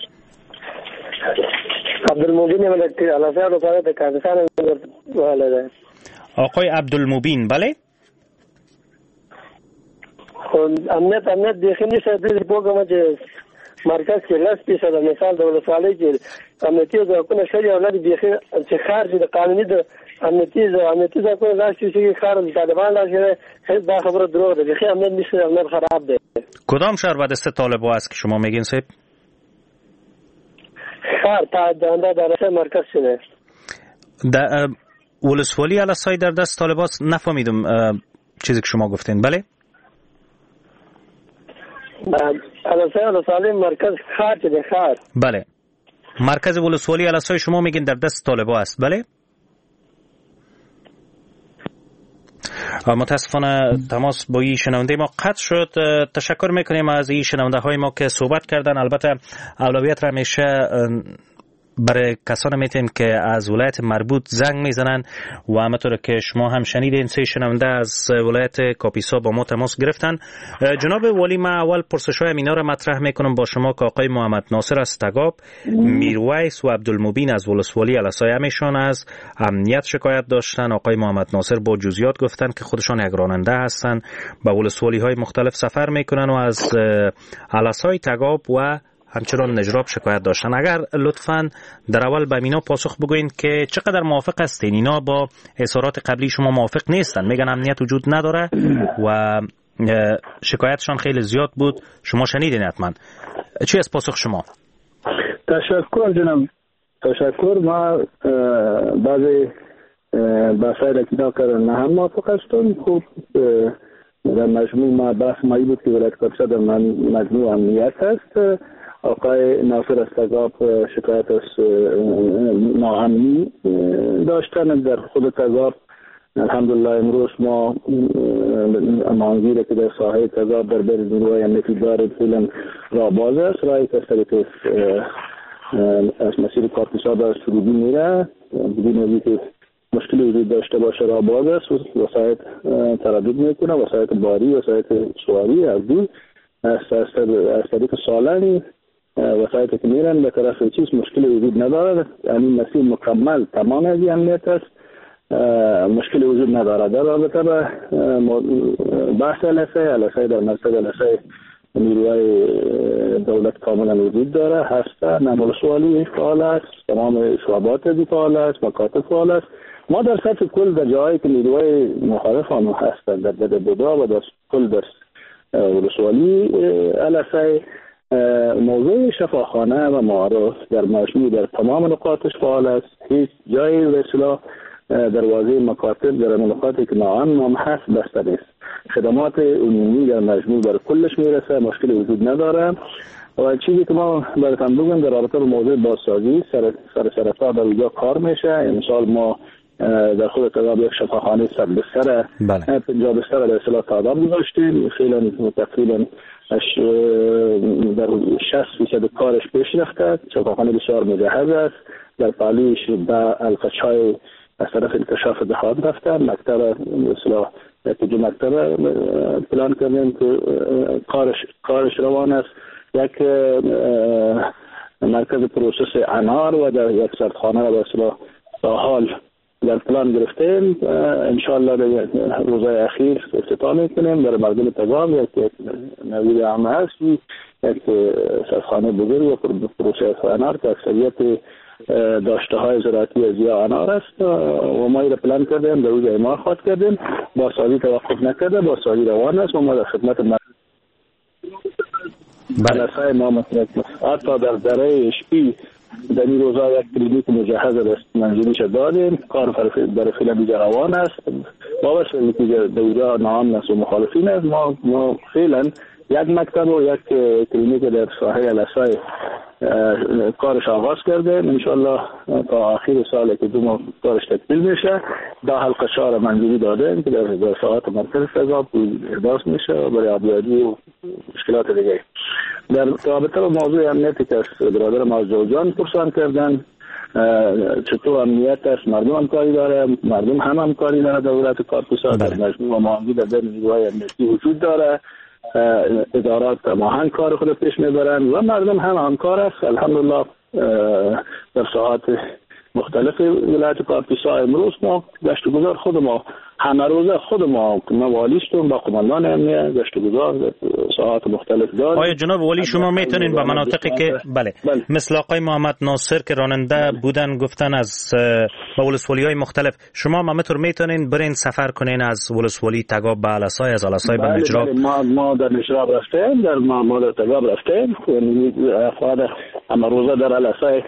عبدالمبین ملکی علاسای رو پاره به کردستان والده. آقای عبدالمبین، بله؟ امنیت دیخی نیست. دیدی بگم که مرکز که لست شده مثال در ولسوالی که امنیتی زاکون شدی اولاد دیخی چه خارج ده قانونی ده امنیتی زاکون لستی که خارج طالبان لستی خیلی با خبر دروغ ده دیخی امنیت نیست، امنیت خراب ده. کدام شهر و دسته طالبا است که شما میگین صاحب؟ خار تا دانده در مرکز شده. در ولسوالی علاسای در دست طالبا است. نفهمیدم چیزی که شما گفتین. بله؟ علاسای مرکز خار شده، خار. بله. مرکز ولسوالی علاسای شما میگین در دست طالبا است. بله؟ متاسفانه تماس با این شنونده ما قطع شد. تشکر میکنیم از این شنونده های ما که صحبت کردن. البته اولویت را همیشه برای کسانی میتیم که از ولایت مربوط زنگ میزنن و همونطور که شما هم شنیدین 3 شنونده از ولایت کاپیسا با ما تماس گرفتن. جناب والی، من اول پرسش‌های اینا را مطرح میکنم با شما که آقای محمد ناصر از تگاب، میرویس و عبدالمبین از ولسوالی علاسای همیشان از امنیت شکایت داشتن. آقای محمد ناصر با جزئیات گفتن که خودشان یک راننده هستن، به ولسوالی های مختلف سفر میکنن و از علاسای تگاب و همچنان نجراب شکایت داشتن. اگر لطفاً در اول به اینا پاسخ بگوین که چقدر موافق هستین؟ اینا با اظهارات قبلی شما موافق نیستن، میگن امنیت وجود نداره و شکایتشان خیلی زیاد بود. شما شنیدین حتما. چی از پاسخ شما؟ تشکر جناب، تشکر. ما بعضی بحثای که کردن نه هم موافق هستم. خوب در مجموع ما بحث مایی بود که ولایت کاپیسا در مجموع امنیت هست. آقای ناصر از تگاب شکایت از ناامنی داشتن در خود تگاب. الحمدلله امروز ما امانگیره که در ساحه تگاب در بر نیروهای امنیتی دارد فعلا راه باز است. راهی که از طریق از مسیر کاپیسا به سرودی میره بدون از که مشکلی وجود داشته باشه راه باز است. وسایط تردد میکنه، وسایط باری، وسایط سواری از دور از طریق سالنگ وسایطی که میرن به طرف چیز مشکلی وجود نداره. یعنی مسیر مکمل تمام از امنیت است، مشکلی وجود نداره. در رابطه به بحث علاسای در مرکز علاسای نیروهای دولت کاملا وجود داره، هست. ولسوالی فعال است، تمام شعبات فعال است، مکاتب فعال است. ما در سطح کل در جاهایی که نیروهای مخالف آنها هستند در بودا و در کل در ولسوالی علاسای موضوع شفاخانه و معارف در مجموع در تمام نقاطش فعال است. هیچ جایی به اصطلاح دروازه مکاتب در نقاطی که ناامن هست بسته نیست. خدمات عمومی در مجموع بر کلش میرسه، مشکلی وجود نداره. و چیزی که ما براتون بگم در رابطه با موضوع بازسازی سرتا در اونجا کار میشه. امسال ما در خود تگاب یک شفاخانه 100 بستر 50 بستر در اصطلاح تعداد گذاشتیم. خیلی تقریبا در 60% کارش پیش رفته. شفاخانه بسیار مجهز است. در پالیش به القشای از طرف انکشاف دهات رفتن. مکتب مثلا یک مکتب پلان کردیم که کارش روان است. یک مرکز پروسس انار و در یک سردخانه را به اصطلاح حال در پلان گرفتیم. انشاءالله در روزهای اخیر افتتاح میکنیم. در مردم تگاب یک نوید عامه هست، یک سردخانه بزرگ و پروسس انار که اکثریت داشته های زراعتی از یا انار است و ما را پلان کردیم، در روز اعمار خواهد کردیم. با سازی توقف نکرده، با سازی روان است و ما در خدمت بلسای ما مطلق حتی در دره اشپی در این روزا یک کلینیک مجهز است منزلیش دادیم. کار در فیلم دیگر روان است. با واسه که دوجا نام است و مخالفین است. ما فعلا یک مکتب و یک کلینیک در ساحه لسای کارش آغاز کرده. انشالله تا آخر سال که 2 ماه کارش تکمیل میشه. 10 حلقه شار منزلی داده که در ساعات مرکز تگاب احداث میشه برای آبیاری و مشکلات دیگه. در رابطه با موضوع امنیتی که برادر ما جوجان پرسان کردن، چطور امنیت است؟ مردم همکاری داره، مردم هم همکاری داره. دولت کارپوسا در مجموع و معاملی در بین نیروهای امنیتی وجود داره. ادارات ماهنگ کار خود پیش میبرن و مردم هم همکار است. الحمدلله در ساعات مختلف ولایت کارپیسا امروز ما گشت و گذار خود ما همه روزه خود ما والیستون با قماندان امنیت گشت و گذار ساعات مختلف داریم. آیا جناب والی شما میتونین به مناطقی که بله مثل آقای محمد ناصر که راننده بودن گفتن از ولسوالی‌های مختلف، شما همینطور میتونین برین سفر کنین از ولسوالی تگاب به علسای، از علسای به نجراب؟ ما در نجراب رفتیم، در ما در تگاب رفتیم. افراد همه روزه در علسای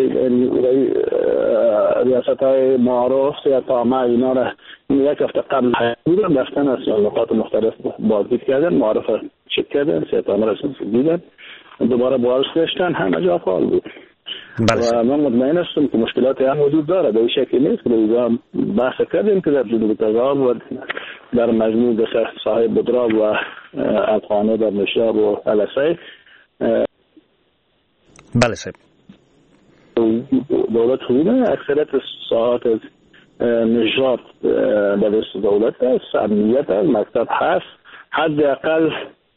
ریاست های معارف یا طامع اینا را یک هفته قبل بودن رفتن از نقاط مختلف بازدید کردن، معارف چک کردن، سیطانه را دیدن، دوباره بازگشتن، همه جا فعال بود. و من مطمئن هستم که مشکلات هم وجود داره، به این شکل نیست که دیگه بحث کردیم که در جنوب تگاب و در مجموع در ساحه بدراب و افغانه در نشاب و علسای بله صاحب دولت خوبه. اکثریت ساعات از نجات به دست دولت است، امنیت است، مکتب هست، حداقل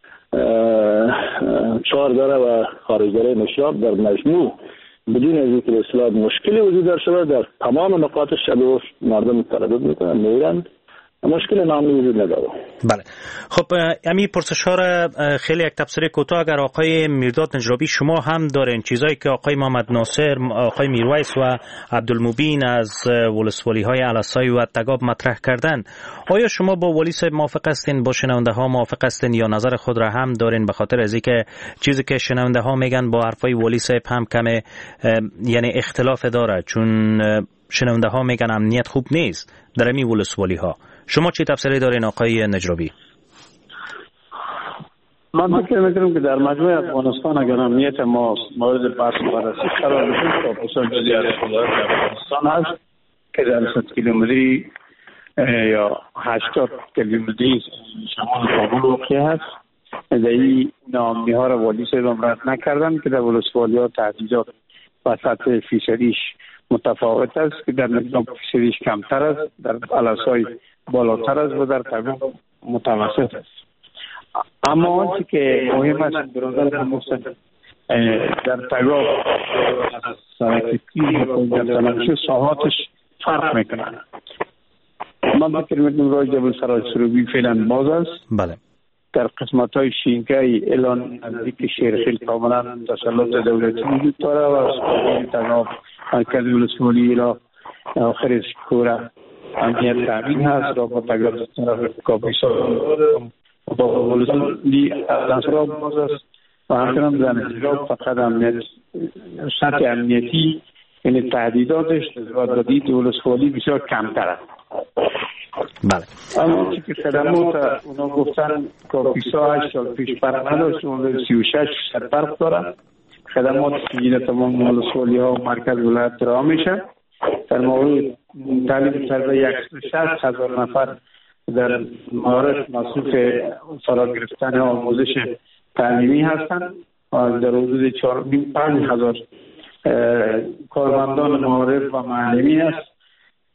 4 داره و خارج داره نشاب در مجموع بدون از اینکه اصلاح مشکلی وجود داشته در تمام نقاط شهر مردم تردد میکنن میرن، مشکل نامی وجود نداره. بله خب امی پرسش ها را خیلی یک تبصره کوتاه اگر آقای میرداد نجرابی شما هم دارین چیزایی که آقای محمد ناصر، آقای میرویس و عبدالمبین از ولسوالی های علسای و تگاب مطرح کردن، آیا شما با ولی صاحب موافق هستین، با شنونده ها موافق هستین یا نظر خود را هم دارین؟ به خاطر از اینکه چیزی که شنونده ها میگن با حرفای ولی صاحب هم کم یعنی اختلاف داره، چون شنونده ها میگن امنیت خوب نیست در امی ولسوالی ها. شما چی تفسیری دارین آقای نجرابی؟ من فکر میکنم که در مجموع افغانستان اگر امنیت ما مورد بحث و بررسی قرار بشه تا بسیار جزئی از افغانستان هست که در 100 کیلومتری یا 80 کیلومتری شمال کابل واقع هست. در این ناامنی ها را والی صاحب رد نکردن که در ولسوالی ها تهدیدات و سطح فیصدیش متفاوت است که در نظام فیصدیش کمتر است، در علسای بالاتر است و در تگاب متوسط است. اما آنچه که مهم است برادر هموستن در تگاب از سرکتی و ساحاتش فرق میکنن. من فکر میکنم راه جبل سراج سروبی فعلا باز است. بله. در قسمت های شینکای اعلان نزدیک شیرخیل کاملا تسلط دولتی وجود داره و از تگاب مرکز ولسوالی را آخر کوره امنیت تامین هست را با تگاب طرف کاپیسا با ولسوالی لنسرا باز است و همچنان در نجراب فقط امنیت سطح امنیتی یعنی تهدیداتش و دید ولسوالی بسیار کمتر است. بله. اما چی که خدمات اونا گفتن کاپیسا 8 سال پیش فرق نداشت، اون 36 فرق داره. خدمات که تمام ولسوالی ها و مرکز ولایت را میشه. در مورد تعلیم سر 160,000 نفر در معارف مصروف فرا گرفتن آموزش تعلیمی هستند و در حدود 4,500 کارمندان معارف و معلمی است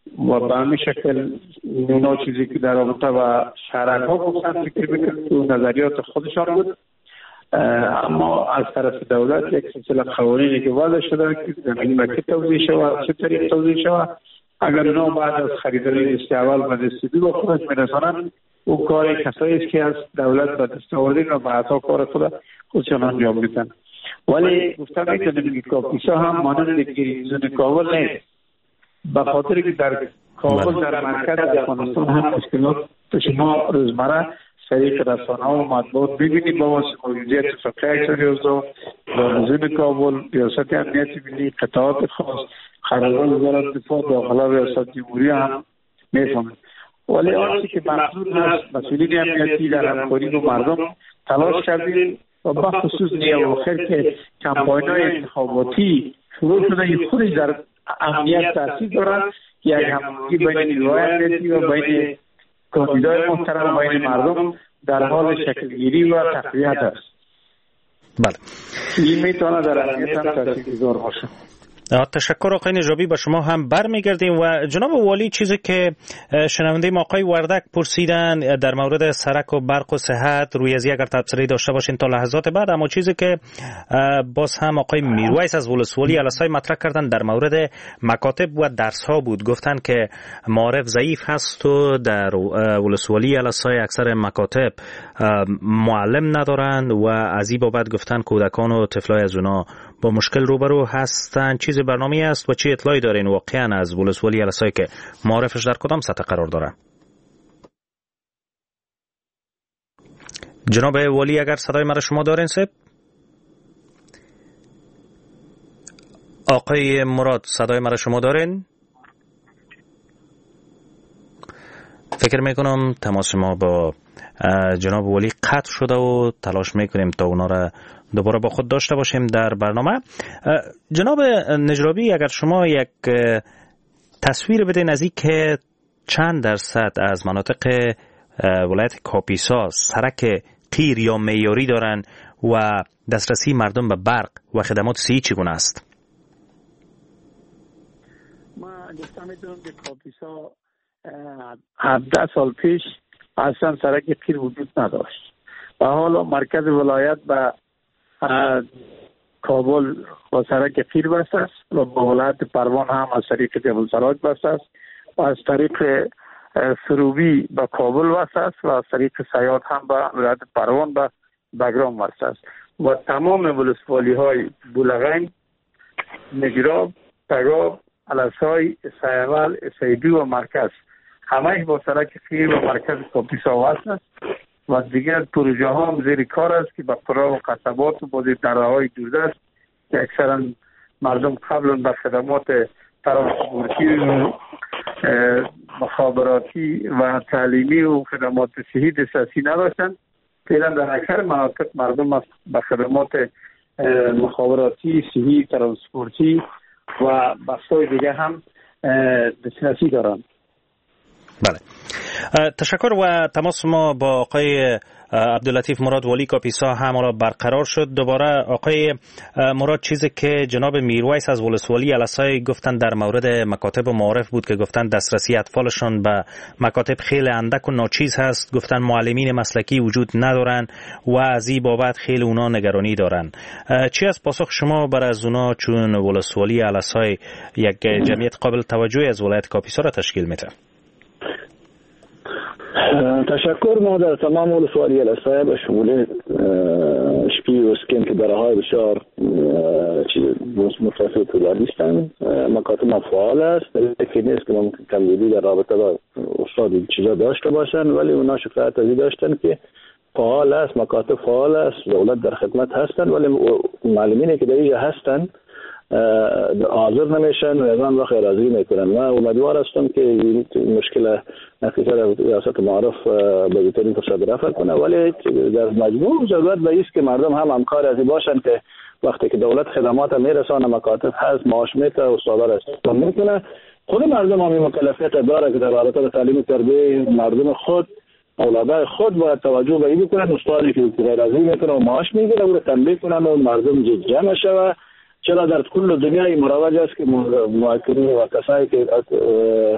و به همین شکل اونا چیزی که در رابطه با شهرک ها گفتن فکر بکنن تو نظریات خودشان بود. اما از طرف دولت یک سلسله قوانینی که وضع شده که زمین به که توزیع شود، چه طریق توزیع شود، اگر اونا بعد از خریداری استعمال به دستیدی با خودش میرسانند، او کار کسایی است که از دولت به دست آوردین و بعدها کار خودشان انجام میدن. ولی گفتم میتونیم که کاپیسا هم مانند گریزون کابل نیست، به خاطر که در کابل در مرکز افغانستان هم مشکلات شما روزمره طریق رسانه‌ها و مطبوعات ببینید با واسطه موجودیت فقیه شریعزا و نظام کابل، ریاست امنیت ملی، قطعات خاص، قرارداد وزارت دفاع، داخل ریاست جمهوری هم میفهمند. ولی آنچه که مقصود هست مسئولین امنیتی در همکاری با مردم تلاش کردیم و بخصوص نیاوخر که کمپاین‌های انتخاباتی شروع شده این خودش در امنیت تاثیر دارد که یک همکاری بین نیروهای امنیتی و بین کاندیدای محترم بین مردم در حال شکلگیری و تقویت است. بله. این میتونه در امنیت هم تاثیرگذار باشه. تشکر آقای نجابی، به شما هم برمیگردیم. و جناب والی، چیزی که شنونده ما آقای وردک پرسیدن در مورد سرک و برق و صحت روی ازی اگر تبصره داشته باشین تا لحظات بعد، اما چیزی که باز هم آقای میرویس از ولسوالی علسای مطرح کردن در مورد مکاتب و درس ها بود. گفتن که معارف ضعیف هست و در ولسوالی علسای اکثر مکاتب معلم ندارن و از این بابت گفتن کودکان و طفلای از اونا با مشکل روبرو هستن. چیز برنامه‌ای است و چی اطلاعی دارین واقعا از ولسوالی علسای که معارفش در کدام سطح قرار داره؟ جناب والی، اگر صدای مرا شما دارین سب؟ آقای مراد، صدای مرا شما دارین؟ فکر میکنم تماس ما با جناب والی قطع شده و تلاش میکنیم تا اونا را دوباره با خود داشته باشیم در برنامه. جناب نجرابی، اگر شما یک تصویر بدین از این که چند درصد از مناطق ولایت کاپیسا سرک قیر یا معیاری دارن و دسترسی مردم به برق و خدمات صحی چگونه است؟ ما گفتم میتونم که کاپیسا 17 سال پیش اصلا سرک قیر وجود نداشت و حالا مرکز ولایت به کابل با سرک قیر بسته است و با ولایت پروان هم از طریق جبل سراج بسته است و از طریق سروبی به کابل بسته است و از طریق سیاد هم به ولایت پروان به بگرام بسته است و تمام ولسوالی های بولغین، نجراب، تگاب، علسای، سیول، سیدی و مرکز همه با سرک قیر و مرکز کاپیسا وصل است و دیگر پروژه ها هم زیر کار است که به قرا و قصبات و بازی دره‌های دوردست که اکثرا مردم قبلا به خدمات ترانسپورتی و مخابراتی و تعلیمی و خدمات صحی دسترسی نداشتند. فعلا در اکثر مناطق مردم به خدمات مخابراتی، صحی، ترانسپورتی و بخش‌های دیگه هم دسترسی دارند. بله، تشکر. و تماس ما با آقای عبداللطیف مراد والی کاپیسا هم برقرار شد. دوباره آقای مراد، چیزی که جناب میرویس از ولسوالی علسای گفتن در مورد مکاتب و معارف بود که گفتن دسترسی اطفالشان به مکاتب خیلی اندک و ناچیز هست، گفتن معلمین مسلکی وجود ندارن و از این بابت خیلی اونا نگرانی دارن. چی از پاسخ شما بر از اونا چون ولسوالی علسای یک جمعیت قابل توجهی از ولایت کاپیسا را تشکیل میده؟ تشکر. ما در تمام ولسوالی علسای به شمول شپی و اسکن که درهای بسیار متوسط طولانی هستند، مکاتب فعال است، که نیست که ممکن کمبودی در رابطه با استاد چیزا داشته باشند، ولی اونا شکایت ازی داشتن که فعال است، مکاتب فعال است، دولت در خدمت هستند، ولی معلمینی که در اینجا هستند حاضر نمیشن و از آن وقت راضی میکنن. من امیدوار هستم که این مشکل نتیجه ریاست معارف به بهترین فرصت رفع کنه، ولی در مجموع ضرورت به است که مردم هم همکار ازی باشن که وقتی که دولت خدمات میرسانه، مکاتب هست، معاش میده، استادا را استخدام میکنه، خود مردم هم این مکلفیت داره که در رابطه با تعلیم تربیت مردم خود، اولادای خود باید توجه به این بکنن. استادی که غیر از این میکنه و معاش میگیره او را تنبیه کنن و مردم جمع شوه. چرا در کل دنیای مروج است که محکمین و کسایی که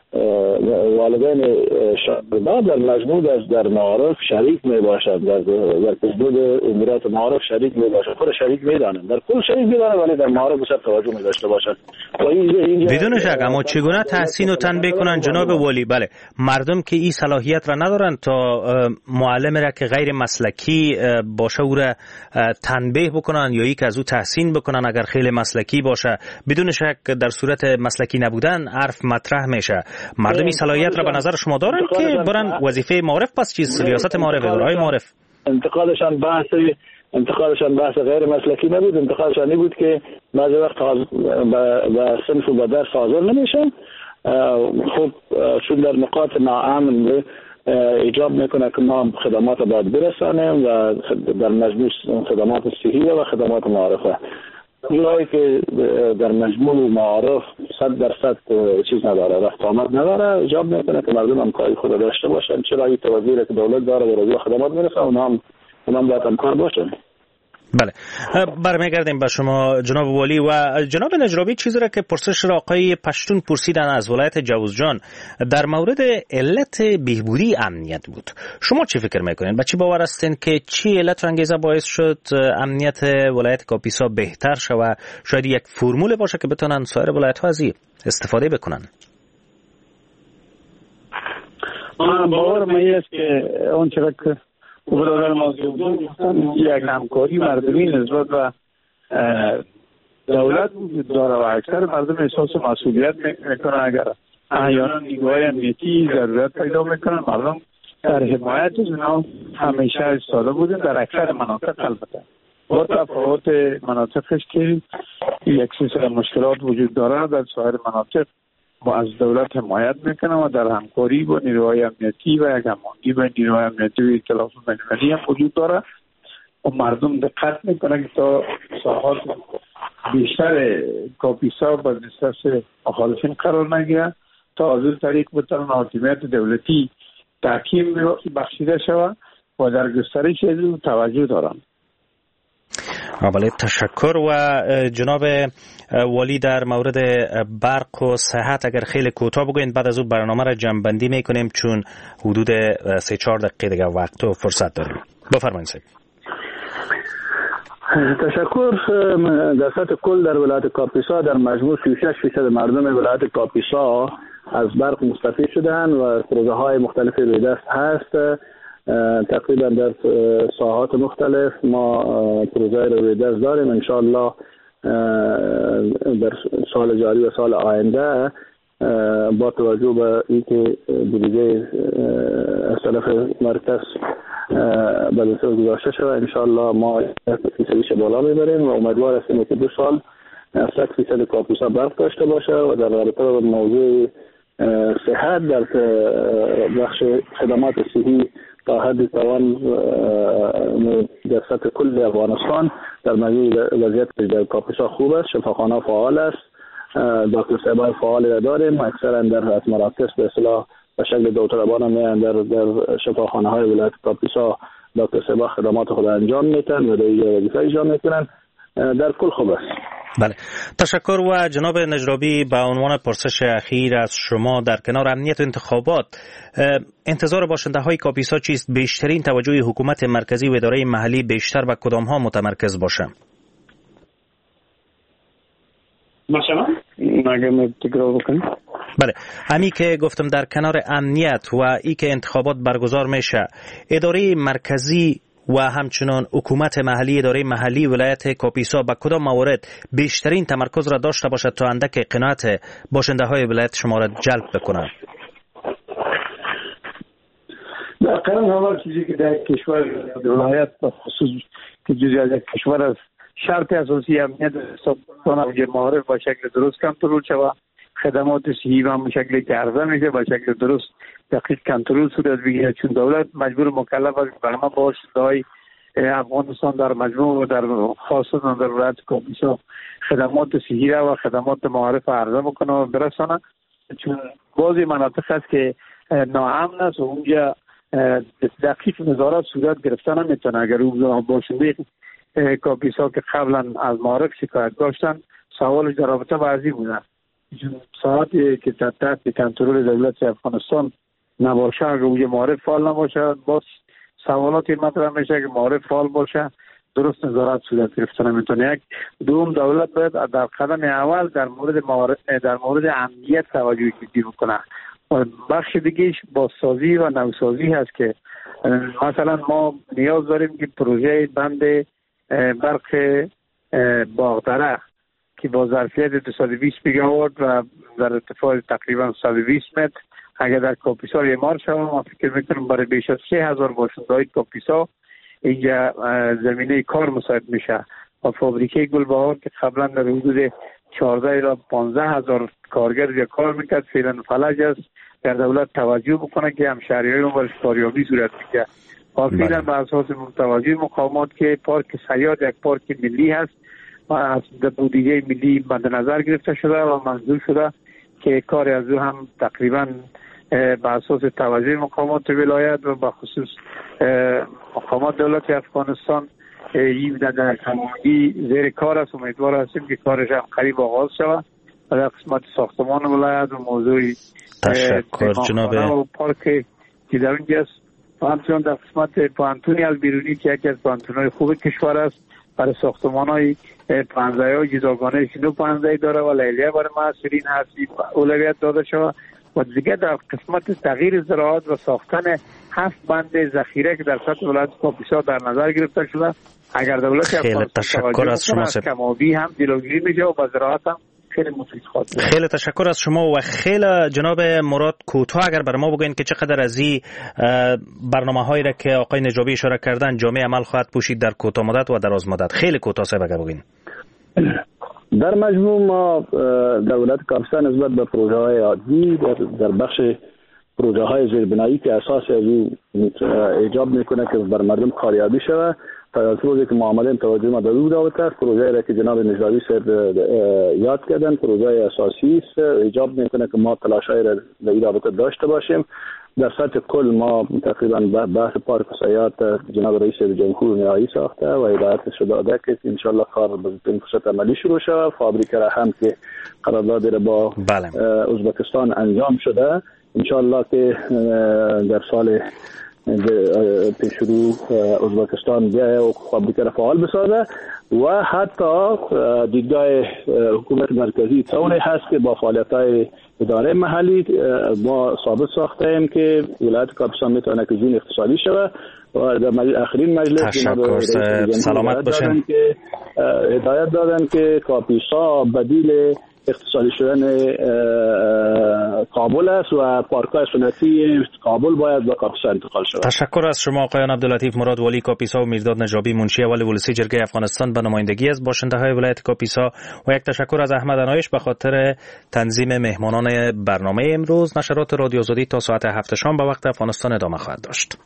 والدین شاگردان در مجموع در معارف شریک می باشد، در حدود امورات معارف شریک می باشد، خود شریک می دانند، در کل شریک می دانند، ولی در معارف بسیار توجه می داشته باشد. بدون شک. اما چگونه تحسین و تنبیه کنند جناب والی؟ بله، مردم که این صلاحیت را ندارند تا معلم را که غیر مسلکی باشه او را تنبیه بکنند یا یک از او تحسین بکنند اگر خیلی مسلکی باشه. بدون شک در صورت مسلکی نبودن حرف مطرح میشه. مردم این صلاحیت را به نظر شما دارن که برن وظیفه معارف پس چیز ریاست معارف ادارهای معارف؟ انتقادشان بحث غیر مسلکی نبود، انتقادشان این بود که بعضی وقت به صنف و به درس حاضر نمیشن. خب چون در نقاط ناامن ایجاب میکنه که ما خدمات باید برسانیم و در مجموع خدمات صحیه و خدمات معارفه. اونایی که در مجموع معارف 100% چیز نداره، رفت آمد نداره، ایجاب میکنه که مردم همکاری خود داشته باشن. چرا این توازیره که دولت داره و رضا خدمات میرسه اونها هم باید همکار باشن. بله، برمیگردیم به شما جناب والی. و جناب نجرابی چیزی را که پرسش را آقای پشتون پرسیدن از ولایت جوزجان در مورد علت بهبودی امنیت بود. شما چی فکر میکنین؟ به چی باور هستین که چی علت و انگیزه باعث شد امنیت ولایت کاپیسا بهتر شود؟ شاید یک فرمول باشه که بتونن سایر ولایت ها از این استفاده بکنن. باور من است که اون چرا که برادر موضوع یک همکاری مردمی نسبت به دولت وجود داره و اکثر مردم احساس مسئولیت میکنن. اگر احیانا نیروهای امنیتی ضرورت پیدا میکنن، مردم در حمایت از اونا همیشه ایستاده بودن در اکثر مناطق. البته با تفاوت مناطقش که یک سلسله مشکلات وجود داره، در سایر مناطق با از دولت حمایت میکنه و در همکاری با نیروهای امنیتی و یک هماهنگی با نیروهای امنیتی و اطلاعات بین‌المللی هم وجود داره و مردم دقت میکنه که تا ساحات بیشتر کاپیسا با دسترس مخالفین قرار نگیره تا از این طریق بتونن حاکمیت دولتی تحکیم بخشیده شود و در گسترش از توجه دارن. بله، تشکر. و جناب والی در مورد برق و صحت اگر خیلی کوتاه بگوین، بعد از اون برنامه را جمع‌بندی میکنیم چون حدود 3-4 دقیقه دیگه وقت و فرصت داریم. بفرمایید. تشکر. در سطح کل در ولایت کاپیسا در مجموع 36% مردم ولایت کاپیسا از برق مستفید شدن و پروژه های مختلفی روی دست هست. تقریبا در ساحات مختلف ما پروژه روی دست داریم. انشاءالله در سال جاری و سال آینده با توجه به اینکه بودجه از طرف مرکز به دست گذاشته شده، انشاءالله ما 100% بالا میبریم و امیدوار هستیم که 2 سال 100% کاپیسا برق داشته باشه و در رابطه با موضوع صحت در بخش خدمات صحی تا حد توان در سطح کل افغانستان در مجموع وضعیت در کاپیسا خوب است. شفاخانه فعال است، دکتر صاحبان فعال داریم، اکثرا در از مراکز به اصطلاح به شکل دکترابان میان در شفاخانه های ولایت کاپیسا دکتر صاحبان خدمات خود انجام میتن و دیگه وظیفه اجرا میکنن. در کل خوب است. بله، تشکر. و جناب نجرابی به عنوان پرسش اخیر از شما در کنار امنیت انتخابات انتظار باشنده های کاپیسا چیست؟ بیشترین توجه حکومت مرکزی و اداره محلی بیشتر به کدام ها متمرکز باشه؟ مثلا مگه تکرار بکنید؟ بله، همین که گفتم در کنار امنیت و ای که انتخابات برگزار میشه، اداره مرکزی و همچنان حکومت محلی، اداره محلی ولایت کاپیسا به کدام موارد بیشترین تمرکز را داشته باشد تا اندک قناعت باشنده های ولایت شما را جلب بکنند؟ در قرن اول چیزی که در کشور ولایت خصوص که جزئی از کشور است، شرط اساسی امنیت حساب کنه معارف با شکل درست کنترل شود، خدمات صحی و به شکلی که عرضه میشه با شکل درست دقیق کنترل صورت بگیره، چون دولت مجبور مکلف است برنامه باشنده‌های افغانستان در مجموع و در خاصتا در ولایت کاپیسا خدمات صحی و خدمات معارف عرضه بکنه و برسانه، چون بعضی مناطق هست که ناامن است و اونجا دقیق نظارت صورت گرفتن نمیتونه. اگر او باشنده کاپیسا که قبلا از معارف شکایت داشتن، سوالش در رابطه با ازی بودن ساعتی که تحت کنترل دولت افغانستان نباشه، اگر اوی معارف فعال نباشه، باز سوالاتی مطرح میشه که معارف فعال باشه درست نظارت صورت گرفته نمیتونه. یک دوم دولت باید در قدم اول در مورد امنیت توجه جدی بکنه. بخش دیگهش بازسازی و نوسازی هست که مثلا ما نیاز داریم که پروژه بند برق باغدره که با ظرفیت 220 میگاوات و در ارتفاع تقریبا 120 متر اگر در کاپیسا اعمار شود، ما فکر میکنم برای بیش از 3000 باشنده‌های کاپیسا اینجا زمینه کار مساعد میشه و فابریکه گلبهار که قبلا در حدود 14 الی 15 هزار کارگر کار میکرد فعلا فلج است. در دولت توجه بکنه که همشهری‌های ما برش کاریابی صورت میگه و فعلا به اساس توجه مقامات که پارک سیاد یک پارک ملی هست و از بودجه ملی مد نظر گرفته شده و منظور شده که کار از او هم تقریبا به اساس توجه مقامات ولایت و به خصوص مقامات دولت افغانستان این در کمونگی زیر کار است. امیدوار هستیم که کارش هم قریب آغاز شود و در قسمت ساختمان ولایت و موضوع تشکر جناب و پارک که در اونجا است و همچنان در قسمت پانتونی البیرونی که یکی از پانتون‌های خوب کشور است برای ساختمان‌های پانزه‌های جداگانه شنو پانزه‌ای داره و لیلیه برای محصولین هستی اولویت داده شده و دیگه در قسمت تغییر زراعت و ساختن 7 بند ذخیره که در سطح ولایت کاپیسا در نظر گرفته شده. اگر دولت افغانستان تشکر از شما کمابی هم جلوگیری میشه و با زراعت هم خیلی مفید خواهد. خیلی تشکر از شما و خیلی جناب مراد کوتاه اگر بر ما بگوین که چقدر از این برنامه‌هایی را که آقای نجابی اشاره کردن جامعه عمل خواهد پوشید در کوتاه مدت و دراز مدت. خیلی کوتاه صاحب اگر بگوین. در مجموع ما دولت کاپیسا نسبت به پروژه‌های عادی در بخش پروژه‌های زیربنایی که اساس از او ایجاب میکنه که بر مردم کاریابی شود تا از روزی که معامله توجه ما داده بود است. پروژه‌ای را که جناب نجابی صاحب یاد کردن پروژه اساسی است، ایجاب میکنه که ما تلاش‌های را در این رابطه داشته باشیم. در سطح کل ما تقریبا بحث پارک سیاد جناب رئیس جمهور نهایی ساخته و هدایت شده که ان شاء الله کار به فرصت عملی شروع شود. فابریکه را هم که قرارداد را با ازبکستان انجام شده ان شاء الله که در سال پیشرو ازبکستان بیاید و فابریکه را فعال بسازه و حتی دیدگاه حکومت مرکزی طوری هست که با فعالیت‌های اداره محلی ما ثابت ساخته ایم که ولایت کاپیسا میتونه که زون اقتصادی شود و در آخرین مجلس تشکر سلامت باشین که هدایت دادن که کاپیسا بدیل اقتصادی شدن کابل است و پارک‌های سنتی کابل باید به کاپیسا انتقال شود. تشکر از شما آقایان عبداللطیف مراد والی کاپیسا و میرداد نجابی منشی اول ولسی جرگه افغانستان به نمایندگی از باشنده‌های ولایت کاپیسا و یک تشکر از احمد انایش به خاطر تنظیم مهمانان برنامه امروز. نشرات رادیو آزادی تا ساعت 7 شام به وقت افغانستان ادامه خواهد داشت.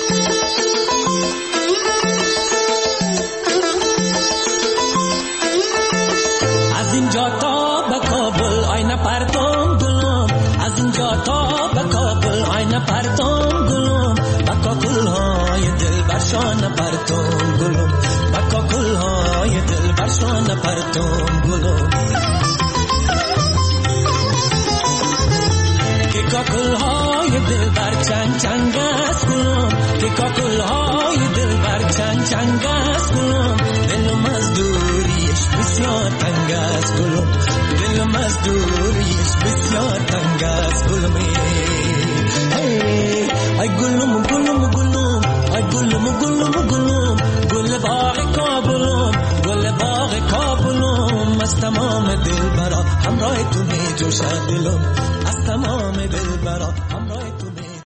از اینجا تا به کابل آینه پرتم گلم، از اینجا تا به کابل آینه پرتم گلم، با کاکل‌های دل برشان پرتم گلم، با کاکل‌های دل برشان پرتم گلم، که کاکل‌های دل بر چنگ چنگ است گلم، که کاکل‌های دل بر چنگ چنگ است گلم، دلم از دوریش بسیار تنگ است گلم، دلم از دوریش بسیار تنگ است گلم. ای گلم گلم گلم، ای گلم گلم گلم، گل باغ کابلم، گل باغ کابلم، از تمام دل برا همراه تو می جوشد دلم، از تمام دل برا همراه تو